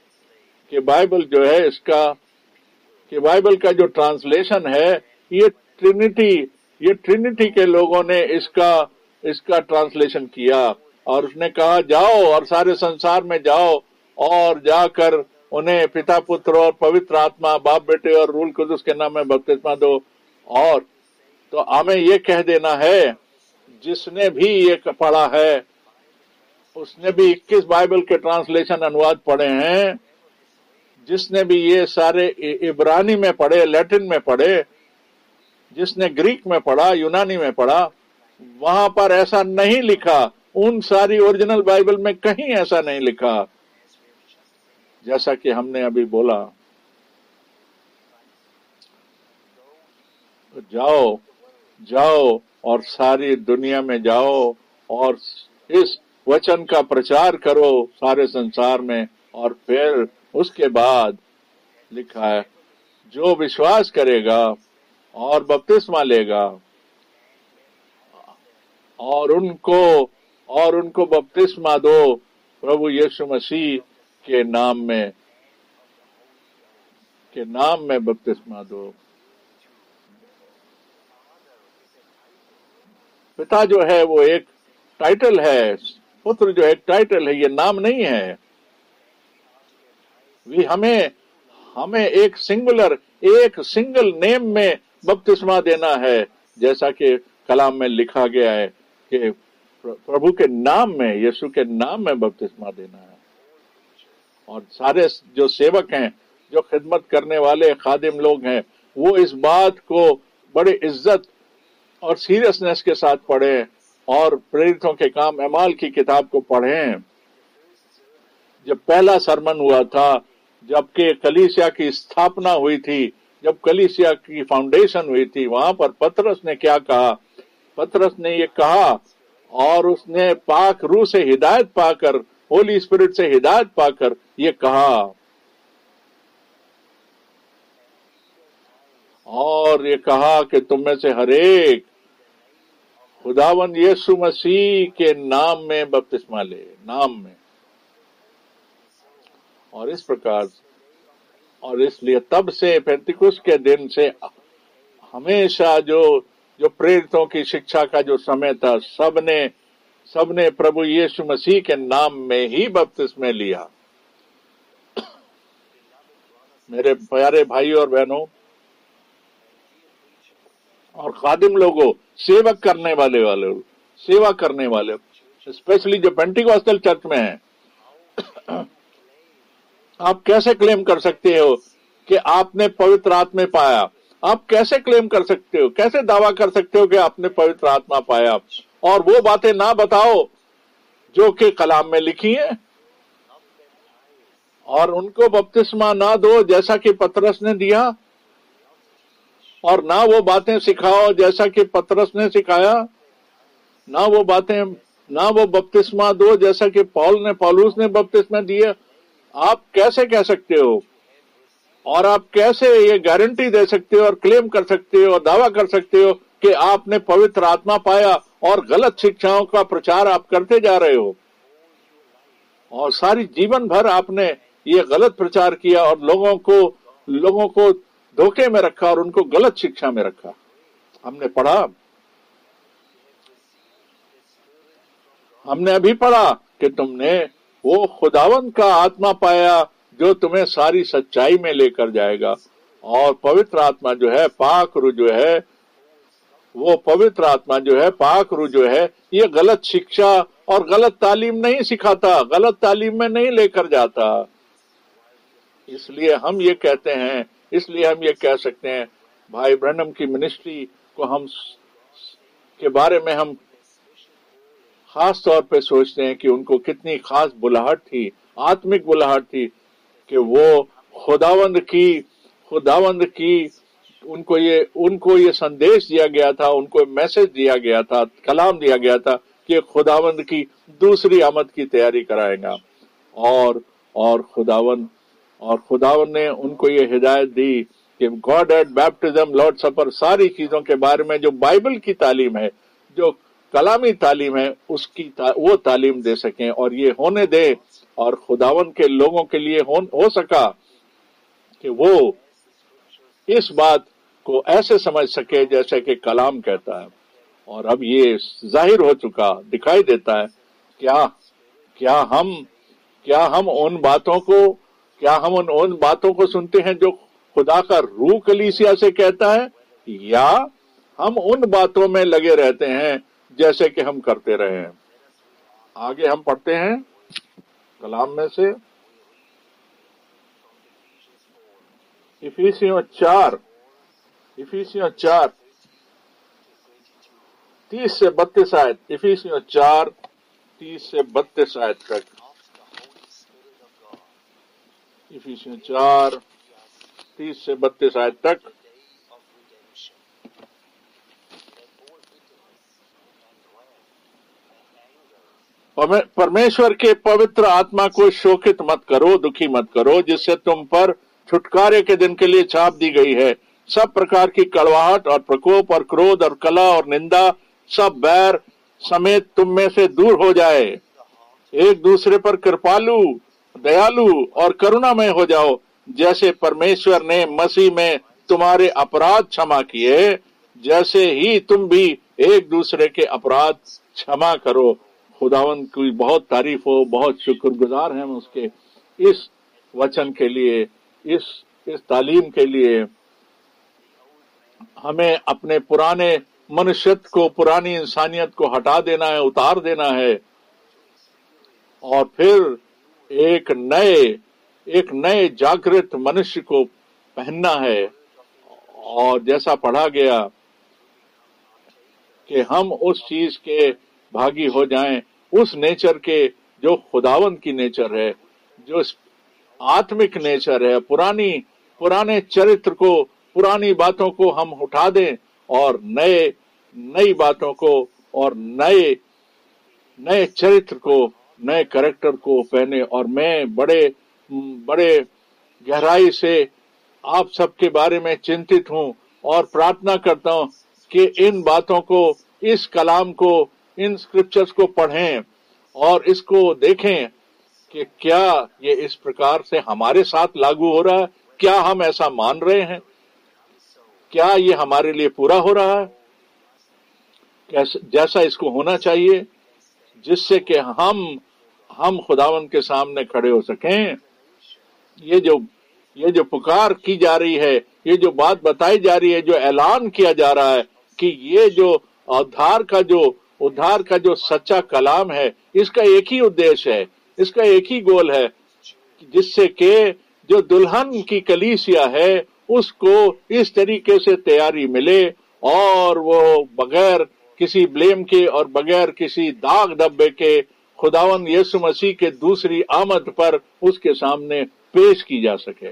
है इसका, कि बाइबल का जो ट्रांसलेशन है ये ट्रिनिटी के लोगों ने इसका ट्रांसलेशन किया, और उसने कहा जाओ और सारे संसार में जाओ और जाकर उन्हें पिता पुत्र और पवित्र आत्मा बाप बेटे और रूल कुदुस के नाम में बपतिस्मा दो। और तो हमें ये कह देना है, जिसने भी ये पढ़ा है उसने भी 21 बाइबल के ट्रांसलेशन अनुवाद पढ़े हैं, जिसने भी ये सारे इब्रानी में पढ़े, लैटिन में पढ़े, जिसने ग्रीक में पढ़ा, यूनानी में पढ़ा, वहां पर ऐसा नहीं लिखा, उन सारी ओरिजिनल बाइबल में कहीं ऐसा नहीं लिखा जैसा कि हमने अभी बोला। तो जाओ और सारी दुनिया में जाओ और इस वचन का प्रचार करो सारे संसार में। और फिर उसके बाद लिखा है, जो विश्वास करेगा और बपतिस्मा लेगा और उनको बपतिस्मा दो प्रभु यीशु मसीह के नाम में बपतिस्मा दो। पिता जो है वो एक टाइटल है, पुत्र जो है एक टाइटल है, ये नाम नहीं है। हमें एक सिंगल नेम में बपतिस्मा देना है, जैसा कि कलाम में लिखा गया है कि प्रभु के नाम में, यीशु के नाम में बपतिस्मा देना है। और सारे जो सेवक हैं, जो खिदमत करने वाले खादिम लोग हैं, वो इस बात को बड़े इज्जत और सीरियसनेस के साथ पढ़ें और प्रेरितों के काम अमाल की किताब को पढ़ें। जब पहला सरमन हुआ था, जबकि कलीसिया की स्थापना हुई थी, जब कलीसिया की फाउंडेशन हुई थी, वहां पर पतरस ने क्या कहा? पतरस ने ये कहा, और उसने पाक रूह से हिदायत पाकर, होली स्पिरिट से हिदायत पाकर ये कहा, और ये कहा कि तुम में से हर एक खुदावंद यीशु मसीह के नाम में बपतिस्मा ले, नाम में। और इस प्रकार, और इसलिए तब से पेंतिकुस्त के दिन से हमेशा जो प्रेरितों की शिक्षा का जो समय था, सबने प्रभु यीशु मसीह के नाम में ही बपतिस्मा लिया। मेरे प्यारे भाई और बहनों और खादिम लोगों, सेवा करने वाले स्पेशली जो पेंटिकॉस्टल चर्च में है, आप कैसे क्लेम कर सकते हो कि आपने पवित्र आत्मा पाया? आप कैसे क्लेम कर सकते हो, कैसे दावा कर सकते हो कि आपने पवित्र आत्मा पाया, और वो बातें ना बताओ जो कि कलाम में लिखी हैं, और उनको बपतिस्मा ना दो जैसा कि पतरस ने दिया, और ना वो बातें सिखाओ जैसा कि पतरस ने सिखाया, ना वो बपतिस्मा दो जैसा कि पौलुस ने बपतिस्मा दिया। आप कैसे कह सकते हो, और आप कैसे ये गारंटी दे सकते हो और क्लेम कर सकते हो और दावा कर सकते हो कि आपने पवित्र आत्मा पाया, और गलत शिक्षाओं का प्रचार आप करते जा रहे हो, और सारी जीवन भर आपने ये गलत प्रचार किया और लोगों को धोखे में रखा और उनको गलत शिक्षा में रखा। हमने पढ़ा, हमने अभी पढ़ा कि तुमने वो खुदावंद का आत्मा पाया जो तुम्हें सारी सच्चाई में लेकर जाएगा। और पवित्र आत्मा जो है, पाक रूह जो है, वो पवित्र आत्मा जो है, पाक रूह जो है, ये गलत शिक्षा और गलत तालीम नहीं सिखाता, गलत तालीम में नहीं लेकर जाता। इसलिए हम ये कहते हैं, इसलिए हम ये कह सकते हैं, भाई ब्रैनम की मिनिस्ट्री को हम के बारे में हम खास तौर पे सोचते हैं कि उनको कितनी खास बुलाहट थी, आत्मिक बुलाहट थी कि वो खुदावंद की उनको ये संदेश दिया गया था, उनको मैसेज दिया गया था, कलाम दिया गया था कि खुदावंद की दूसरी आमद की तैयारी कराएगा। और खुदावंद ने उनको ये हिदायत दी कि God at baptism, Lord supper, सारी चीजों के बारे में जो बाइबल की तालीम है, जो कलामी तालीम है, वो तालीम दे सकें और ये होने दे। और खुदावंद के लोगों के लिए हो सका कि वो इस बात को ऐसे समझ सके जैसे कि कलाम कहता है। और अब ये जाहिर हो चुका, दिखाई देता है। क्या हम उन बातों को सुनते हैं जो खुदा का रूह कलीसिया से कहता है, या हम उन बातों में लगे रहते हैं जैसे कि हम करते रहे हैं। आगे हम पढ़ते हैं कलाम में से इफिसियों 4 30 से 32 आयत, इफिसियों 4 30 से 32 आयत तक। इफिसियों 4 30 से 32 आयत तक। परमेश्वर के पवित्र आत्मा को शोकित मत करो, दुखी मत करो, जिससे तुम पर छुटकारे के दिन के लिए छाप दी गई है। सब प्रकार की कड़वाहट और प्रकोप और क्रोध और कलह और निंदा, सब बैर समेत तुम में से दूर हो जाए। एक दूसरे पर कृपालु, दयालु और करुणामय हो जाओ, जैसे परमेश्वर ने मसीह में तुम्हारे अपराध क्षमा किए, जैसे ही तुम भी एक दूसरे के अपराध क्षमा करो। खुदावंद की बहुत तारीफ हो, बहुत शुक्रगुजार हैं हम उसके इस वचन के लिए, इस तालीम के लिए। हमें अपने पुराने मनुष्यत्व को, पुरानी इंसानियत को हटा देना है, उतार देना है, और फिर एक नए जागृत मनुष्य को पहनना है। और जैसा पढ़ा गया कि हम उस चीज के भागी हो जाएं, उस नेचर के जो खुदावंद की नेचर है, जो आत्मिक नेचर है। पुराने चरित्र को, पुरानी बातों को हम उठा दें और नई बातों को और नए चरित्र को, नए कैरेक्टर को पहने। और मैं बड़े गहराई से आप सबके बारे में चिंतित हूं और प्रार्थना करता हूं कि इन बातों को, इस कलाम को, इन स्क्रिप्चर्स को पढ़ें और इसको देखें कि क्या ये इस प्रकार से हमारे साथ लागू हो रहा है, क्या हम ऐसा मान रहे हैं, क्या ये हमारे लिए पूरा हो रहा है जैसा इसको होना चाहिए, जिससे कि हम खुदावंद के सामने खड़े हो सकें। ये जो पुकार की जा रही है, ये जो बात बताई जा रही है, जो ऐलान किया जा रहा है कि ये जो उद्धार का जो सच्चा कलाम है, इसका एक ही उद्देश्य है, इसका एक ही गोल है, जिससे कि जो दुल्हन की कलीसिया है उसको इस तरीके से तैयारी मिले और वो बगैर किसी ब्लेम के और बगैर किसी दाग धब्बे के खुदावंद यीशु मसीह के दूसरी आमद पर उसके सामने पेश की जा सके।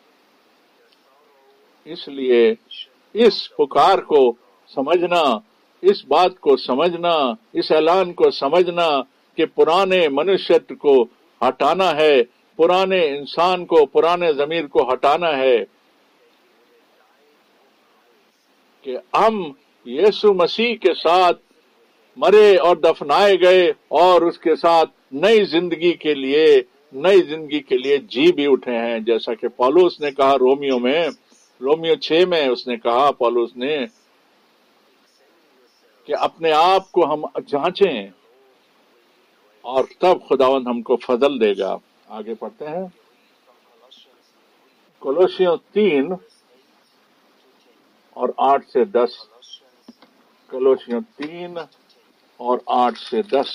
इसलिए इस पुकार को समझना, इस बात को समझना, इस ऐलान को समझना कि पुराने मनुष्यत्व को हटाना है, पुराने इंसान को, पुराने ज़मीर को हटाना है, कि हम यीशु मसीह के साथ मरे और दफनाए गए और उसके साथ नई जिंदगी के लिए जी भी उठे हैं। जैसा कि पौलुस ने कहा रोमियो 6 में उसने कहा, पौलुस ने کہ اپنے آپ کو ہم جانچیں اور تب خداوند ہم کو فضل دے گا. آگے پڑھتے ہیں کولوسیوں 3 اور 8 سے 10. کولوسیوں 3 اور 8 سے 10.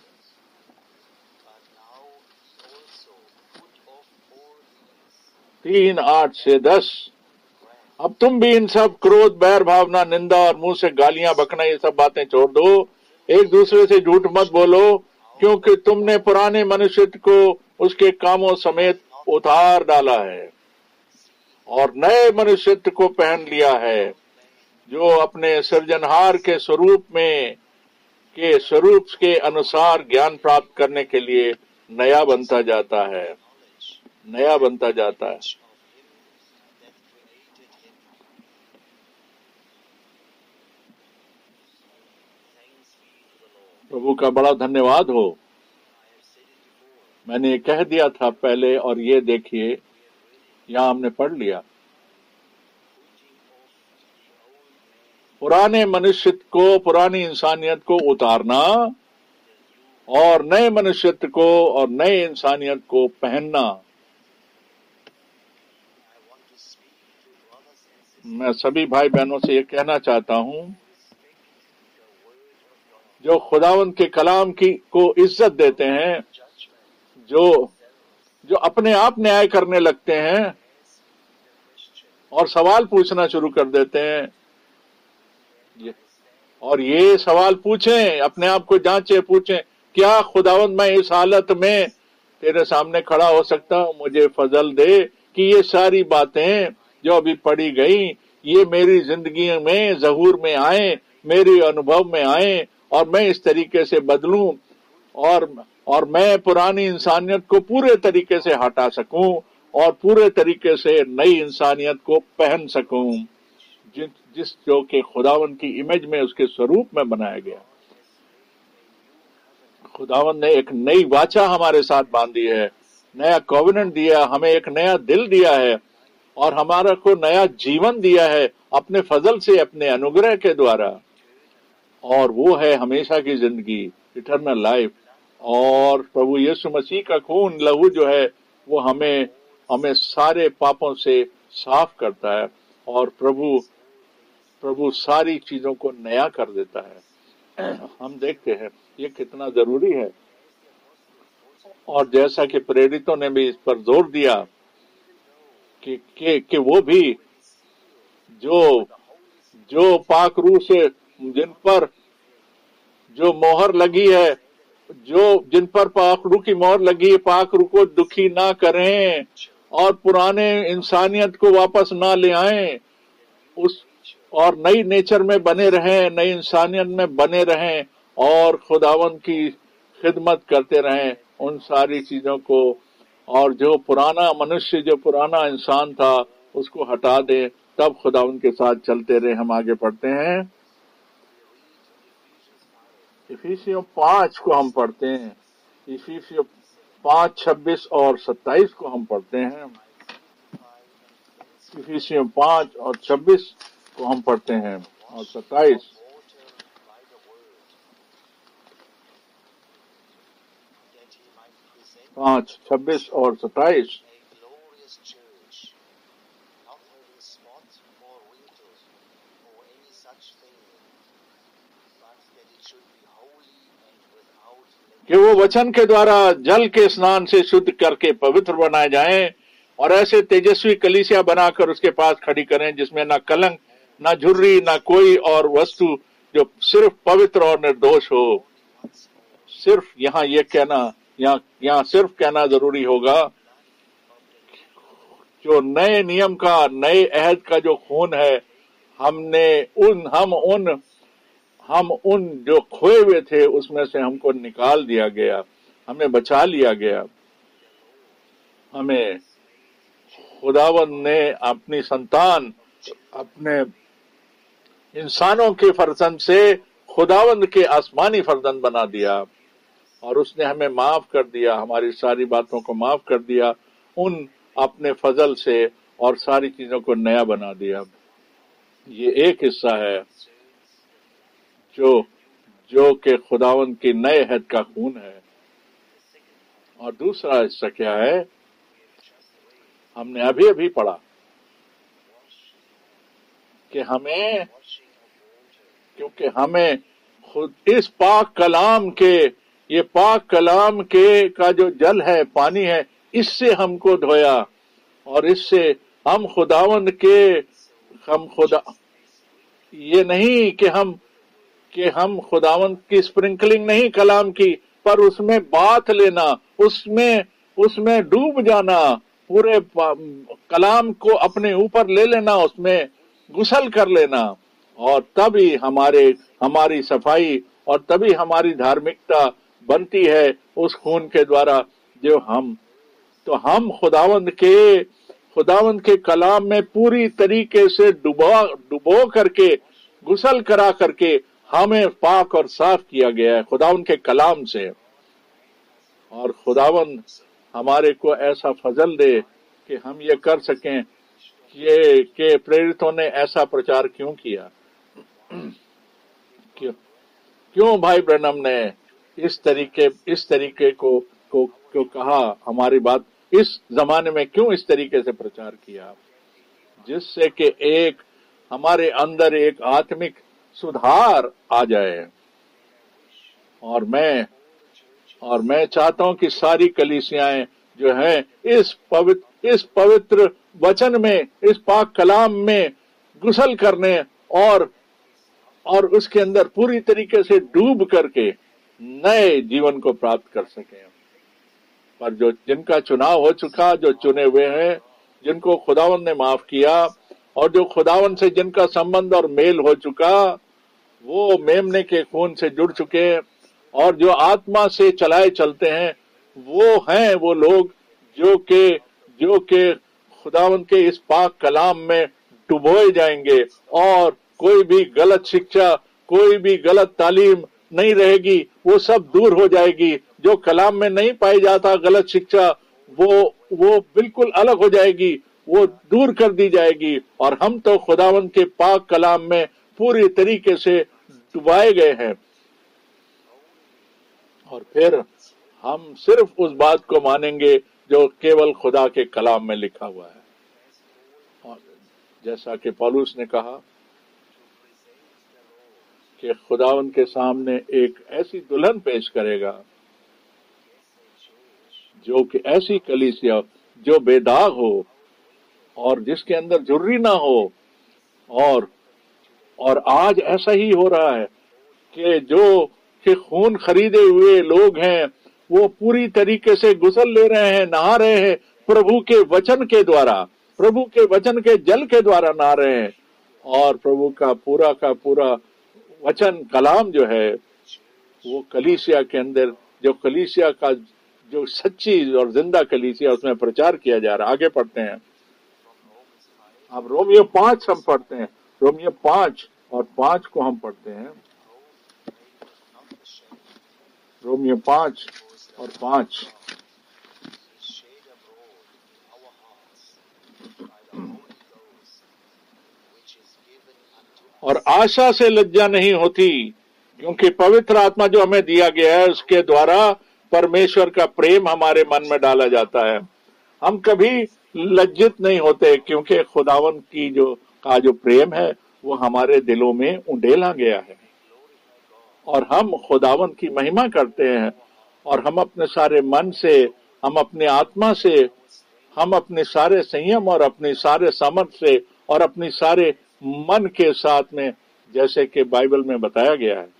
تین 8 سے 10. اب تم بھی ان سب کروध بیر بھاونا نندا اور منہ سے گالیاں بکنا یہ سب باتیں چھوڑ دو. ایک دوسرے سے جھوٹ مت بولو کیونکہ تم نے پرانے منشیہ کو اس کے کاموں سمیت اتار ڈالا ہے اور نئے منشیہ کو پہن لیا ہے جو اپنے سرجنہار کے سوروپ کے انوسار گیان پراپت کرنے کے لیے نیا بنتا جاتا ہے. پربھو کا بڑا دھنیہ واد ہو. میں نے یہ کہہ دیا تھا پہلے اور یہ دیکھیے یہاں ہم نے پڑھ لیا. پرانے منشیہ کو پرانی انسانیت کو اتارنا اور نئے منشیہ کو اور نئے انسانیت کو پہننا. میں سبھی بھائی بہنوں سے یہ کہنا چاہتا ہوں جو خداوند کے کلام کو عزت دیتے ہیں، جو اپنے آپ نیائے کرنے لگتے ہیں اور سوال پوچھنا شروع کر دیتے ہیں، اور یہ سوال پوچھیں، اپنے آپ کو جانچیں، پوچھیں کیا خداوند میں اس حالت میں تیرے سامنے کھڑا ہو سکتا ہوں؟ مجھے فضل دے کہ یہ ساری باتیں جو ابھی پڑھی گئی یہ میری زندگی میں ظہور میں آئیں، میری انوبھو میں آئیں اور میں اس طریقے سے بدلوں اور میں پرانی انسانیت کو پورے طریقے سے ہٹا سکوں اور پورے طریقے سے نئی انسانیت کو پہن سکوں جس جو کہ خداوند کی امیج میں اس کے سوروپ میں بنایا گیا. خداوند نے ایک نئی واچا ہمارے ساتھ باندھی ہے، نیا کووننٹ دیا، ہمیں ایک نیا دل دیا ہے اور ہمارا کو نیا جیون دیا ہے اپنے فضل سے، اپنے انوگرہ کے دوارا، اور وہ ہے ہمیشہ کی زندگی، ایٹرنل لائف. اور پربھو یسوع مسیح کا خون لہو جو ہے وہ ہمیں سارے پاپوں سے صاف کرتا ہے اور پربھو ساری چیزوں کو نیا کر دیتا ہے. ہم دیکھتے ہیں یہ کتنا ضروری ہے، اور جیسا کہ پریرتوں نے بھی اس پر زور دیا کہ وہ بھی جو پاک روح سے جن پر جو مہر لگی ہے، جن پر پاک روح کی مہر لگی ہے، پاک روح کو دکھی نہ کریں اور پرانے انسانیت کو واپس نہ لے آئیں، اور نئی نیچر میں بنے رہیں، نئی انسانیت میں بنے رہیں اور خداوند کی خدمت کرتے رہیں ان ساری چیزوں کو، اور جو پرانا منشیہ جو پرانا انسان تھا اس کو ہٹا دیں، تب خداوند کے ساتھ چلتے رہیں. ہم آگے پڑھتے ہیں افیسیوں 5 کو ہم پڑھتے ہیں، افیسیوں 5 26 اور 27 کو ہم پڑھتے ہیں. افیسیوں 5 اور 26 کو ہم پڑھتے ہیں اور 27. پانچ 26 اور 27. کہ وہ وچن کے دوارا جل کے اسنان سے شدھ کر کے پوتر بنائے جائیں اور ایسے تیجسوی کلیسیا بنا کر اس کے پاس کھڑی کریں جس میں نہ کلنک نہ جھری نہ کوئی اور وستو، جو صرف پوتر اور نردوش ہو. صرف یہاں صرف کہنا ضروری ہوگا جو نئے نیم کا نئے عہد کا جو خون ہے، ہم ان جو کھوئے ہوئے تھے اس میں سے ہم کو نکال دیا گیا، ہمیں بچا لیا گیا. ہمیں خداوند نے اپنی سنتان، اپنے انسانوں کے فرزند سے خداوند کے آسمانی فرزند بنا دیا، اور اس نے ہمیں معاف کر دیا، ہماری ساری باتوں کو معاف کر دیا ان اپنے فضل سے، اور ساری چیزوں کو نیا بنا دیا. یہ ایک حصہ ہے. جو کہ खुदावंद की नए अहद का खून है। और दूसरा हिस्सा क्या है, हमने अभी अभी पढ़ा कि हमें, क्योंकि हमें खुद इस पाक कलाम के, ये पाक कलाम के का जो जल है, पानी है, इससे हमको धोया और इससे हम खुदावंद के, हम खुदा, ये नहीं कि हम खुदावंद की स्प्रिंकलिंग नहीं कलाम की, पर उसमें बात लेना, उसमें डूब जाना, पूरे कलाम को अपने ऊपर ले लेना, उसमें गुसल कर लेना, और तभी हमारी सफाई और तभी हमारी धार्मिकता बनती है उस खून के द्वारा जो हम खुदावंद के कलाम में पूरी तरीके से डुबो करके, गुसल करा करके हमें पाक और साफ किया गया है खुदावंद के कलाम से। और खुदावंद हमारे को ऐसा फजल दे कि हम ये कर सकें कि प्रेरितों ने ऐसा प्रचार क्यों किया, क्यों भाई ब्रैनम ने इस तरीके को कहा, हमारी बात इस जमाने में क्यों इस तरीके से प्रचार किया, जिससे कि हमारे अंदर एक आत्मिक सुधार आ जाए। और मैं चाहता हूं कि सारी कलीसियाएं जो हैं इस पवित्र वचन में, इस पाक कलाम में गुसल करने और उसके अंदर पूरी तरीके से डूब करके नए जीवन को प्राप्त कर सकें। पर जिनका चुनाव हो चुका, जो चुने हुए हैं, जिनको खुदावंद ने माफ किया और जो खुदावंद से जिनका संबंध और मेल हो चुका, वो मेमने के खून से जुड़ चुके और जो आत्मा से चलाए चलते हैं, वो हैं वो लोग जो के खुदावंद के इस पाक कलाम में डुबोए जाएंगे, और कोई भी गलत शिक्षा, कोई भी गलत तालीम नहीं रहेगी, वो सब दूर हो जाएगी। जो कलाम में नहीं पाई जाता गलत शिक्षा, वो बिल्कुल अलग हो जाएगी, वो दूर कर दी जाएगी। और हम तो खुदावंद के पाक कलाम में पूरी तरीके से डुबाए गए हैं, और फिर हम सिर्फ उस बात को मानेंगे जो केवल खुदा के कलाम में लिखा हुआ है। और जैसा कि पौलुस ने कहा कि खुदावंद के सामने एक ऐसी दुल्हन पेश करेगा जो कि ऐसी कलीसिया जो बेदाग हो और जिसके अंदर झुर्री ना हो। और आज ऐसा ही हो रहा है कि जो कि खून खरीदे हुए लोग हैं, वो पूरी तरीके से गुसल ले रहे हैं, नहा रहे हैं प्रभु के वचन के द्वारा, प्रभु के वचन के जल के द्वारा नहा रहे हैं। और प्रभु का पूरा वचन कलाम जो है, वो कलीसिया के अंदर, जो कलीसिया का जो सच्ची और जिंदा कलीसिया, उसमें प्रचार किया जा रहा है। आगे पढ़ते हैं, अब रोमियो 5 हम पढ़ते हैं, रोमियो 5 और 5 को हम पढ़ते हैं, रोमियो 5 और 5। और आशा से लज्जा नहीं होती, क्योंकि पवित्र आत्मा जो हमें दिया गया है, उसके द्वारा परमेश्वर का प्रेम हमारे मन में डाला जाता है। हम कभी लज्जित नहीं होते, क्योंकि खुदावंद की जो प्रेम है वो हमारे दिलों में उंडेला गया है, और हम खुदावंद की महिमा करते हैं। और हम अपने सारे मन से, हम अपने आत्मा से, हम अपने सारे संयम और अपने सारे सामर्थ्य से और अपनी सारे मन के साथ में, जैसे कि बाइबल में बताया गया है।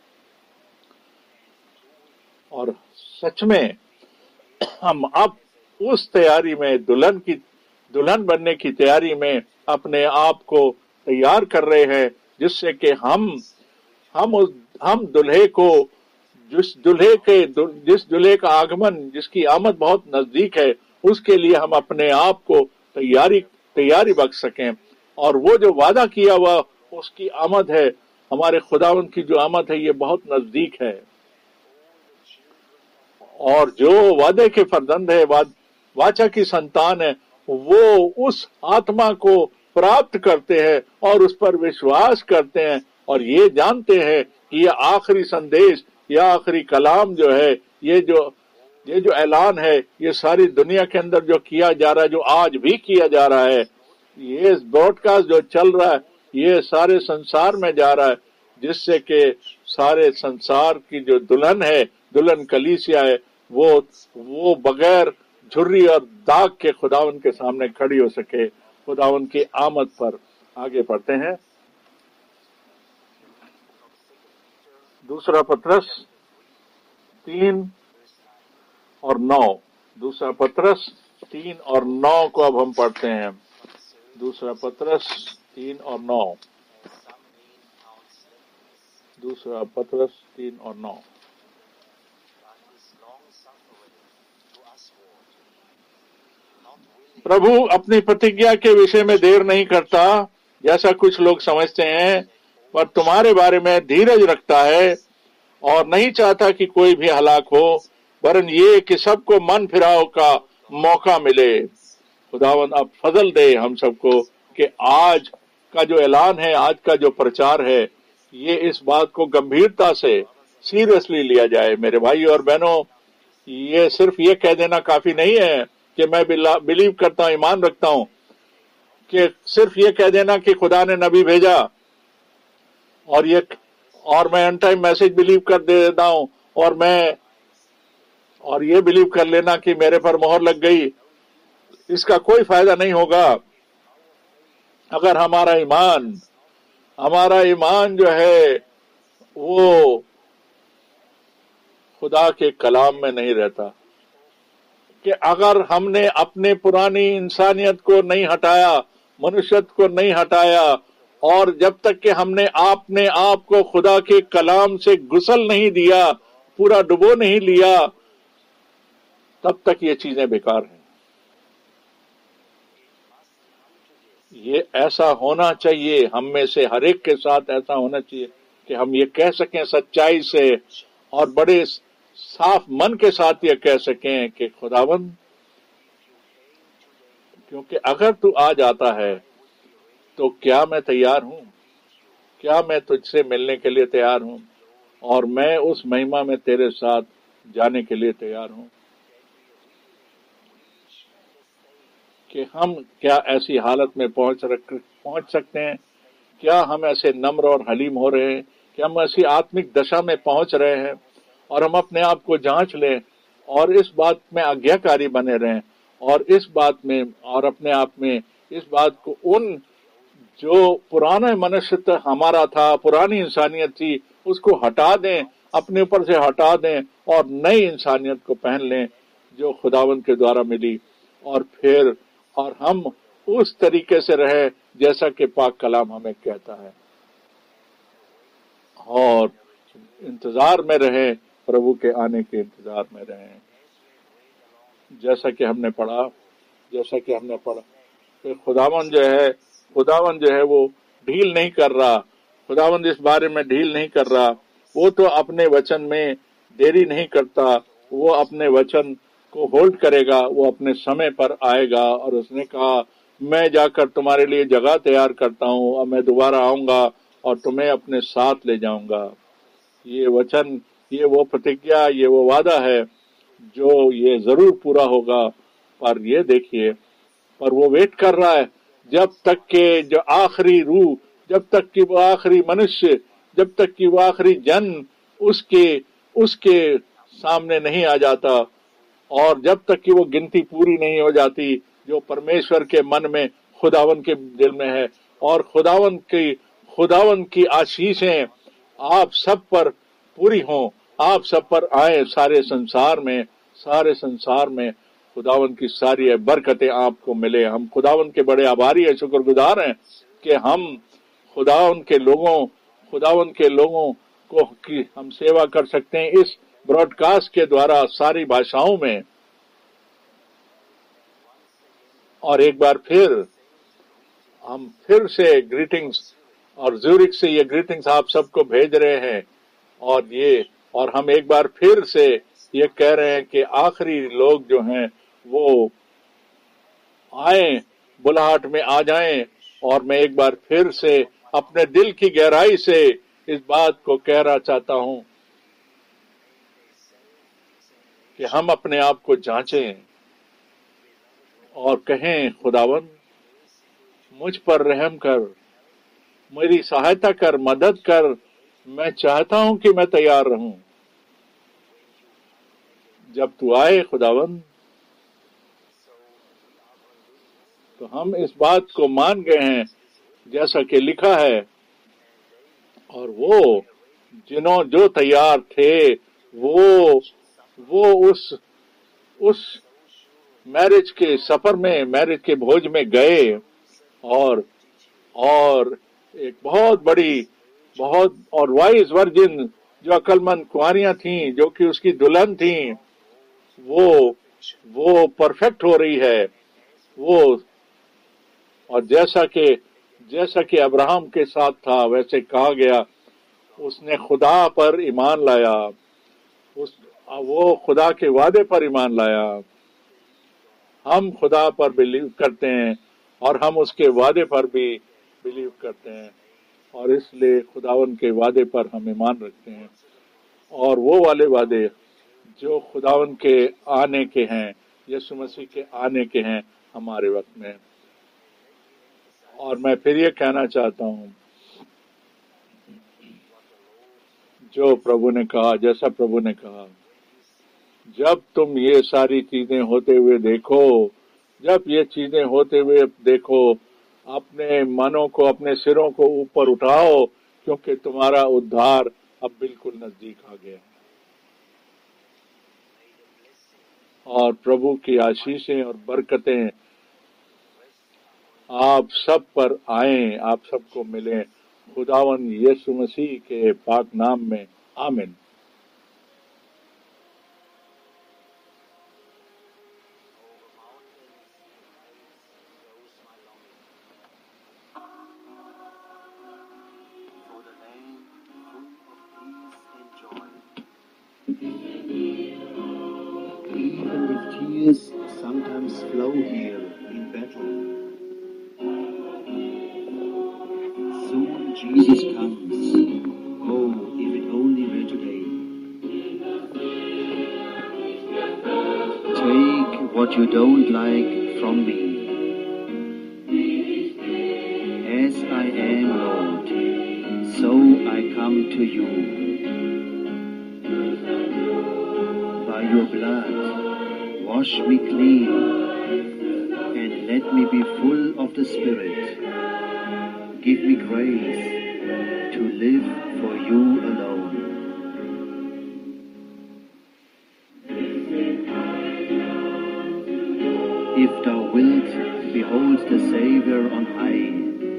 और सच में हम अब उस तैयारी में, दुल्हन बनने की तैयारी में अपने आप को तैयार कर रहे हैं, जिससे कि हम दुल्हे को, जिस दुल्हे का आगमन, जिसकी आमद बहुत नजदीक है, उसके लिए हम अपने आप को तैयारी बख्श सकें। और वो जो वादा किया हुआ उसकी आमद है, हमारे खुदावंद की जो आमद है, ये बहुत नजदीक है। और जो वादे के फर्जंद है, वाचा की संतान है, वो उस आत्मा को प्राप्त करते हैं और उस पर विश्वास करते हैं, और ये जानते हैं کہ یہ آخری سندیش، یہ آخری کلام جو ہے، یہ جو اعلان ہے، یہ ساری دنیا کے اندر جو کیا جا رہا ہے، جو آج بھی کیا جا رہا ہے، یہ براڈ کاسٹ جو چل رہا ہے، یہ سارے سنسار میں جا رہا ہے، جس سے کہ سارے سنسار کی جو دلہن ہے، دلہن کلیسیا ہے، وہ بغیر جھری اور داغ کے خداوند کے سامنے کھڑی ہو سکے، خداوند کی آمد پر۔ آگے پڑھتے ہیں، دوسرا پطرس 3:9، دوسرا پطرس 3:9 کو اب ہم پڑھتے ہیں۔ دوسرا پطرس 3:9، دوسرا پطرس 3:9۔ پربھو اپنی پرتجھیا کے وشے میں دیر نہیں کرتا جیسا کچھ لوگ سمجھتے ہیں، پر تمہارے بارے میں دھیرج رکھتا ہے اور نہیں چاہتا کہ کوئی بھی ہلاک ہو، ورن یہ کہ سب کو من پھراؤ کا موقع ملے۔ خداوند اب فضل دے ہم سب کو کہ آج کا جو اعلان ہے، آج کا جو پرچار ہے، یہ اس بات کو گمبھیرتا سے سیریسلی لیا جائے۔ میرے بھائی اور بہنوں، یہ صرف یہ کہہ دینا کافی نہیں ہے کہ میں بلیو کرتا ہوں، ایمان رکھتا ہوں، کہ صرف یہ کہہ دینا کہ خدا نے نبی بھیجا اور میں ان ٹائم میسج بلیو کر دیتا ہوں، اور یہ بلیو کر لینا کہ میرے پر مہر لگ گئی۔ اس کا کوئی فائدہ نہیں ہوگا اگر ہمارا ایمان جو ہے وہ خدا کے کلام میں نہیں رہتا، کہ اگر ہم نے اپنے پرانی انسانیت کو نہیں ہٹایا، منشیت کو نہیں ہٹایا، اور جب تک کہ ہم نے اپنے آپ کو خدا کے کلام سے غسل نہیں دیا، پورا ڈبو نہیں لیا، تب تک یہ چیزیں بیکار ہیں۔ یہ ایسا ہونا چاہیے، ہم میں سے ہر ایک کے ساتھ ایسا ہونا چاہیے کہ ہم یہ کہہ سکیں سچائی سے اور بڑے صاف من کے ساتھ یہ کہہ سکیں کہ خداوند، کیونکہ اگر تو آ جاتا ہے تو کیا میں تیار ہوں، کیا میں تجھ سے ملنے کے لیے تیار ہوں، اور میں اس مہمہ میں تیرے ساتھ جانے کے لیے تیار ہوں۔ کہ ہم کیا ایسی حالت میں پہنچ سکتے ہیں، کیا ہم ایسے نمر اور حلیم ہو رہے ہیں، کہ ہم ایسی آتمک دشا میں پہنچ رہے ہیں، اور ہم اپنے آپ کو جانچ لیں اور اس بات میں آگیاکاری بنے رہیں، اور اس بات میں اور اپنے آپ میں اس بات کو جو پرانا منشیت ہمارا تھا، پرانی انسانیت تھی، اس کو ہٹا دیں، اپنے اوپر سے ہٹا دیں، اور نئی انسانیت کو پہن لیں جو خداوند کے دوارا ملی، اور ہم اس طریقے سے رہیں جیسا کہ پاک کلام ہمیں کہتا ہے، اور انتظار میں رہیں، پربھو کے آنے کے انتظار میں رہیں۔ جیسا کہ ہم نے پڑھا کہ خداوند جو ہے وہ ڈھیل نہیں کر رہا، خداوند اس بارے میں ڈھیل نہیں کر رہا، وہ تو اپنے وچن میں دیری نہیں کرتا، وہ اپنے وچن کو ہولڈ کرے گا، وہ اپنے سمے پر آئے گا، اور اس نے کہا میں جا کر تمہارے لیے جگہ تیار کرتا ہوں، اور میں دوبارہ آؤں گا اور تمہیں اپنے ساتھ لے جاؤں گا۔ یہ وچن، یہ وہ پرتجھیا، یہ وہ وعدہ ہے جو یہ ضرور پورا ہوگا، پر یہ دیکھیے، پر وہ ویٹ کر رہا ہے جب تک کہ جو آخری روح، جب تک کہ وہ آخری منشیہ، جب تک کہ وہ آخری جن اس کے سامنے نہیں آ جاتا، اور جب تک کہ وہ گنتی پوری نہیں ہو جاتی جو پرمیشور کے من میں، خداوند کے دل میں ہے، اور خداوند کی آشیشیں آپ سب پر پوری ہوں، آپ سب پر آئیں، سارے سنسار میں خداوند کی ساری برکتیں آپ کو ملے۔ ہم خداوند کے بڑے آبھاری ہیں، شکر گزار ہیں کہ ہم خداوند کے لوگوں کو کی ہم سیوا کر سکتے ہیں اس براڈ کاسٹ کے دوارا ساری بھاشاؤں میں۔ اور ایک بار ہم پھر سے گریٹنگز، اور زورک سے یہ گریٹنگز آپ سب کو بھیج رہے ہیں، اور ہم ایک بار پھر سے یہ کہہ رہے ہیں کہ آخری لوگ جو ہیں وہ آئیں، بلاہٹ میں آ جائیں، اور میں ایک بار پھر سے اپنے دل کی گہرائی سے इस बात को कहना चाहता हूं कि हम अपने आप को जांचें और कहें, खुदावन मुझ पर रहम कर, मेरी सहायता कर, मदद कर। मैं चाहता हूं कि मैं तैयार रहूं जब तू आए खुदावन। तो हम इस बात को मान गए हैं जैसा कि लिखा है, और वो जो तैयार थे वो उस मैरिज के सफर में, मैरिज के भोज में गए, और एक बहुत वाइज वर्जिन जो अक्लमंद कुंवारियां थीं, जो कि उसकी दुल्हन थीं, वो परफेक्ट हो रही है। और जैसा कि अब्राहम के साथ था, वैसे कहा गया उसने खुदा पर ईमान लाया, वो खुदा के वादे पर ईमान लाया। हम खुदा पर बिलीव करते हैं और हम उसके वादे पर भी बिलीव करते हैं, और इसलिए खुदावन के वादे पर हम ईमान रखते हैं। और वो वाले वादे जो खुदावन के आने के हैं, यीशु मसीह के आने के हैं हमारे वक्त में। और मैं फिर ये कहना चाहता हूं, जो प्रभु ने कहा, जैसा प्रभु ने कहा, जब तुम ये सारी चीजें होते हुए देखो, जब ये चीजें होते हुए देखो, अपने मनों को, अपने सिरों को ऊपर उठाओ, क्योंकि तुम्हारा उद्धार अब बिल्कुल नजदीक आ गया। और प्रभु की आशीषें और बरकतें आप सब पर आए, आप सबको मिले, खुदावन यीशु मसीह के पाक नाम में, आमीन। Even if tears sometimes flow here in battle, soon Jesus comes. Oh, if it only were today. Take what you don't like from me. As I am, Lord, so I come to you. By your blood, wash me clean, and let me be full of the Spirit. Give me grace to live for you alone. If thou wilt, behold the Saviour on high.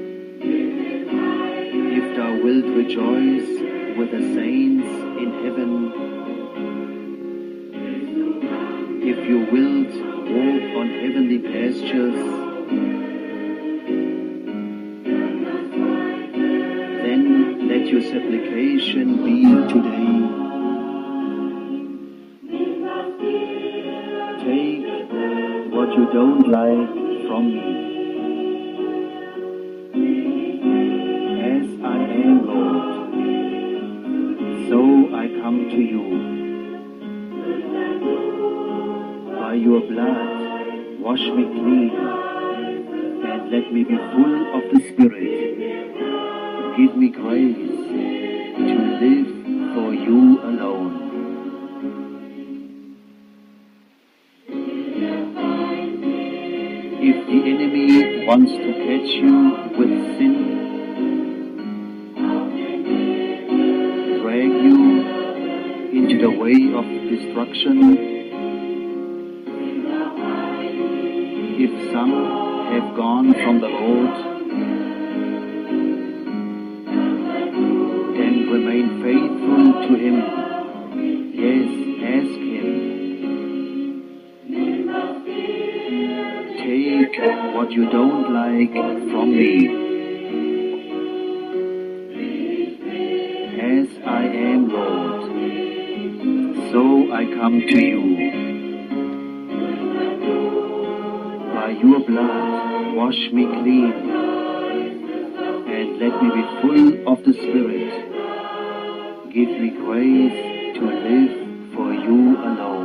If thou wilt rejoice with the saints in heaven. If you wilt walk on heavenly pastures, then let your supplication be today. Take what you don't like from me. As I am, Lord, so I come to you. By your blood, wash me clean, and let me be full of the Spirit. Give me grace to live for you alone. If the enemy wants to catch you with sin, drag you into the way of destruction, if some have gone from the Lord, then remain faithful to Him. Yes, ask Him. Take what you don't like from me. As I am, Lord, so I come to you. By your blood, wash me clean, and let me be full of the Spirit. Give me grace to live for you alone.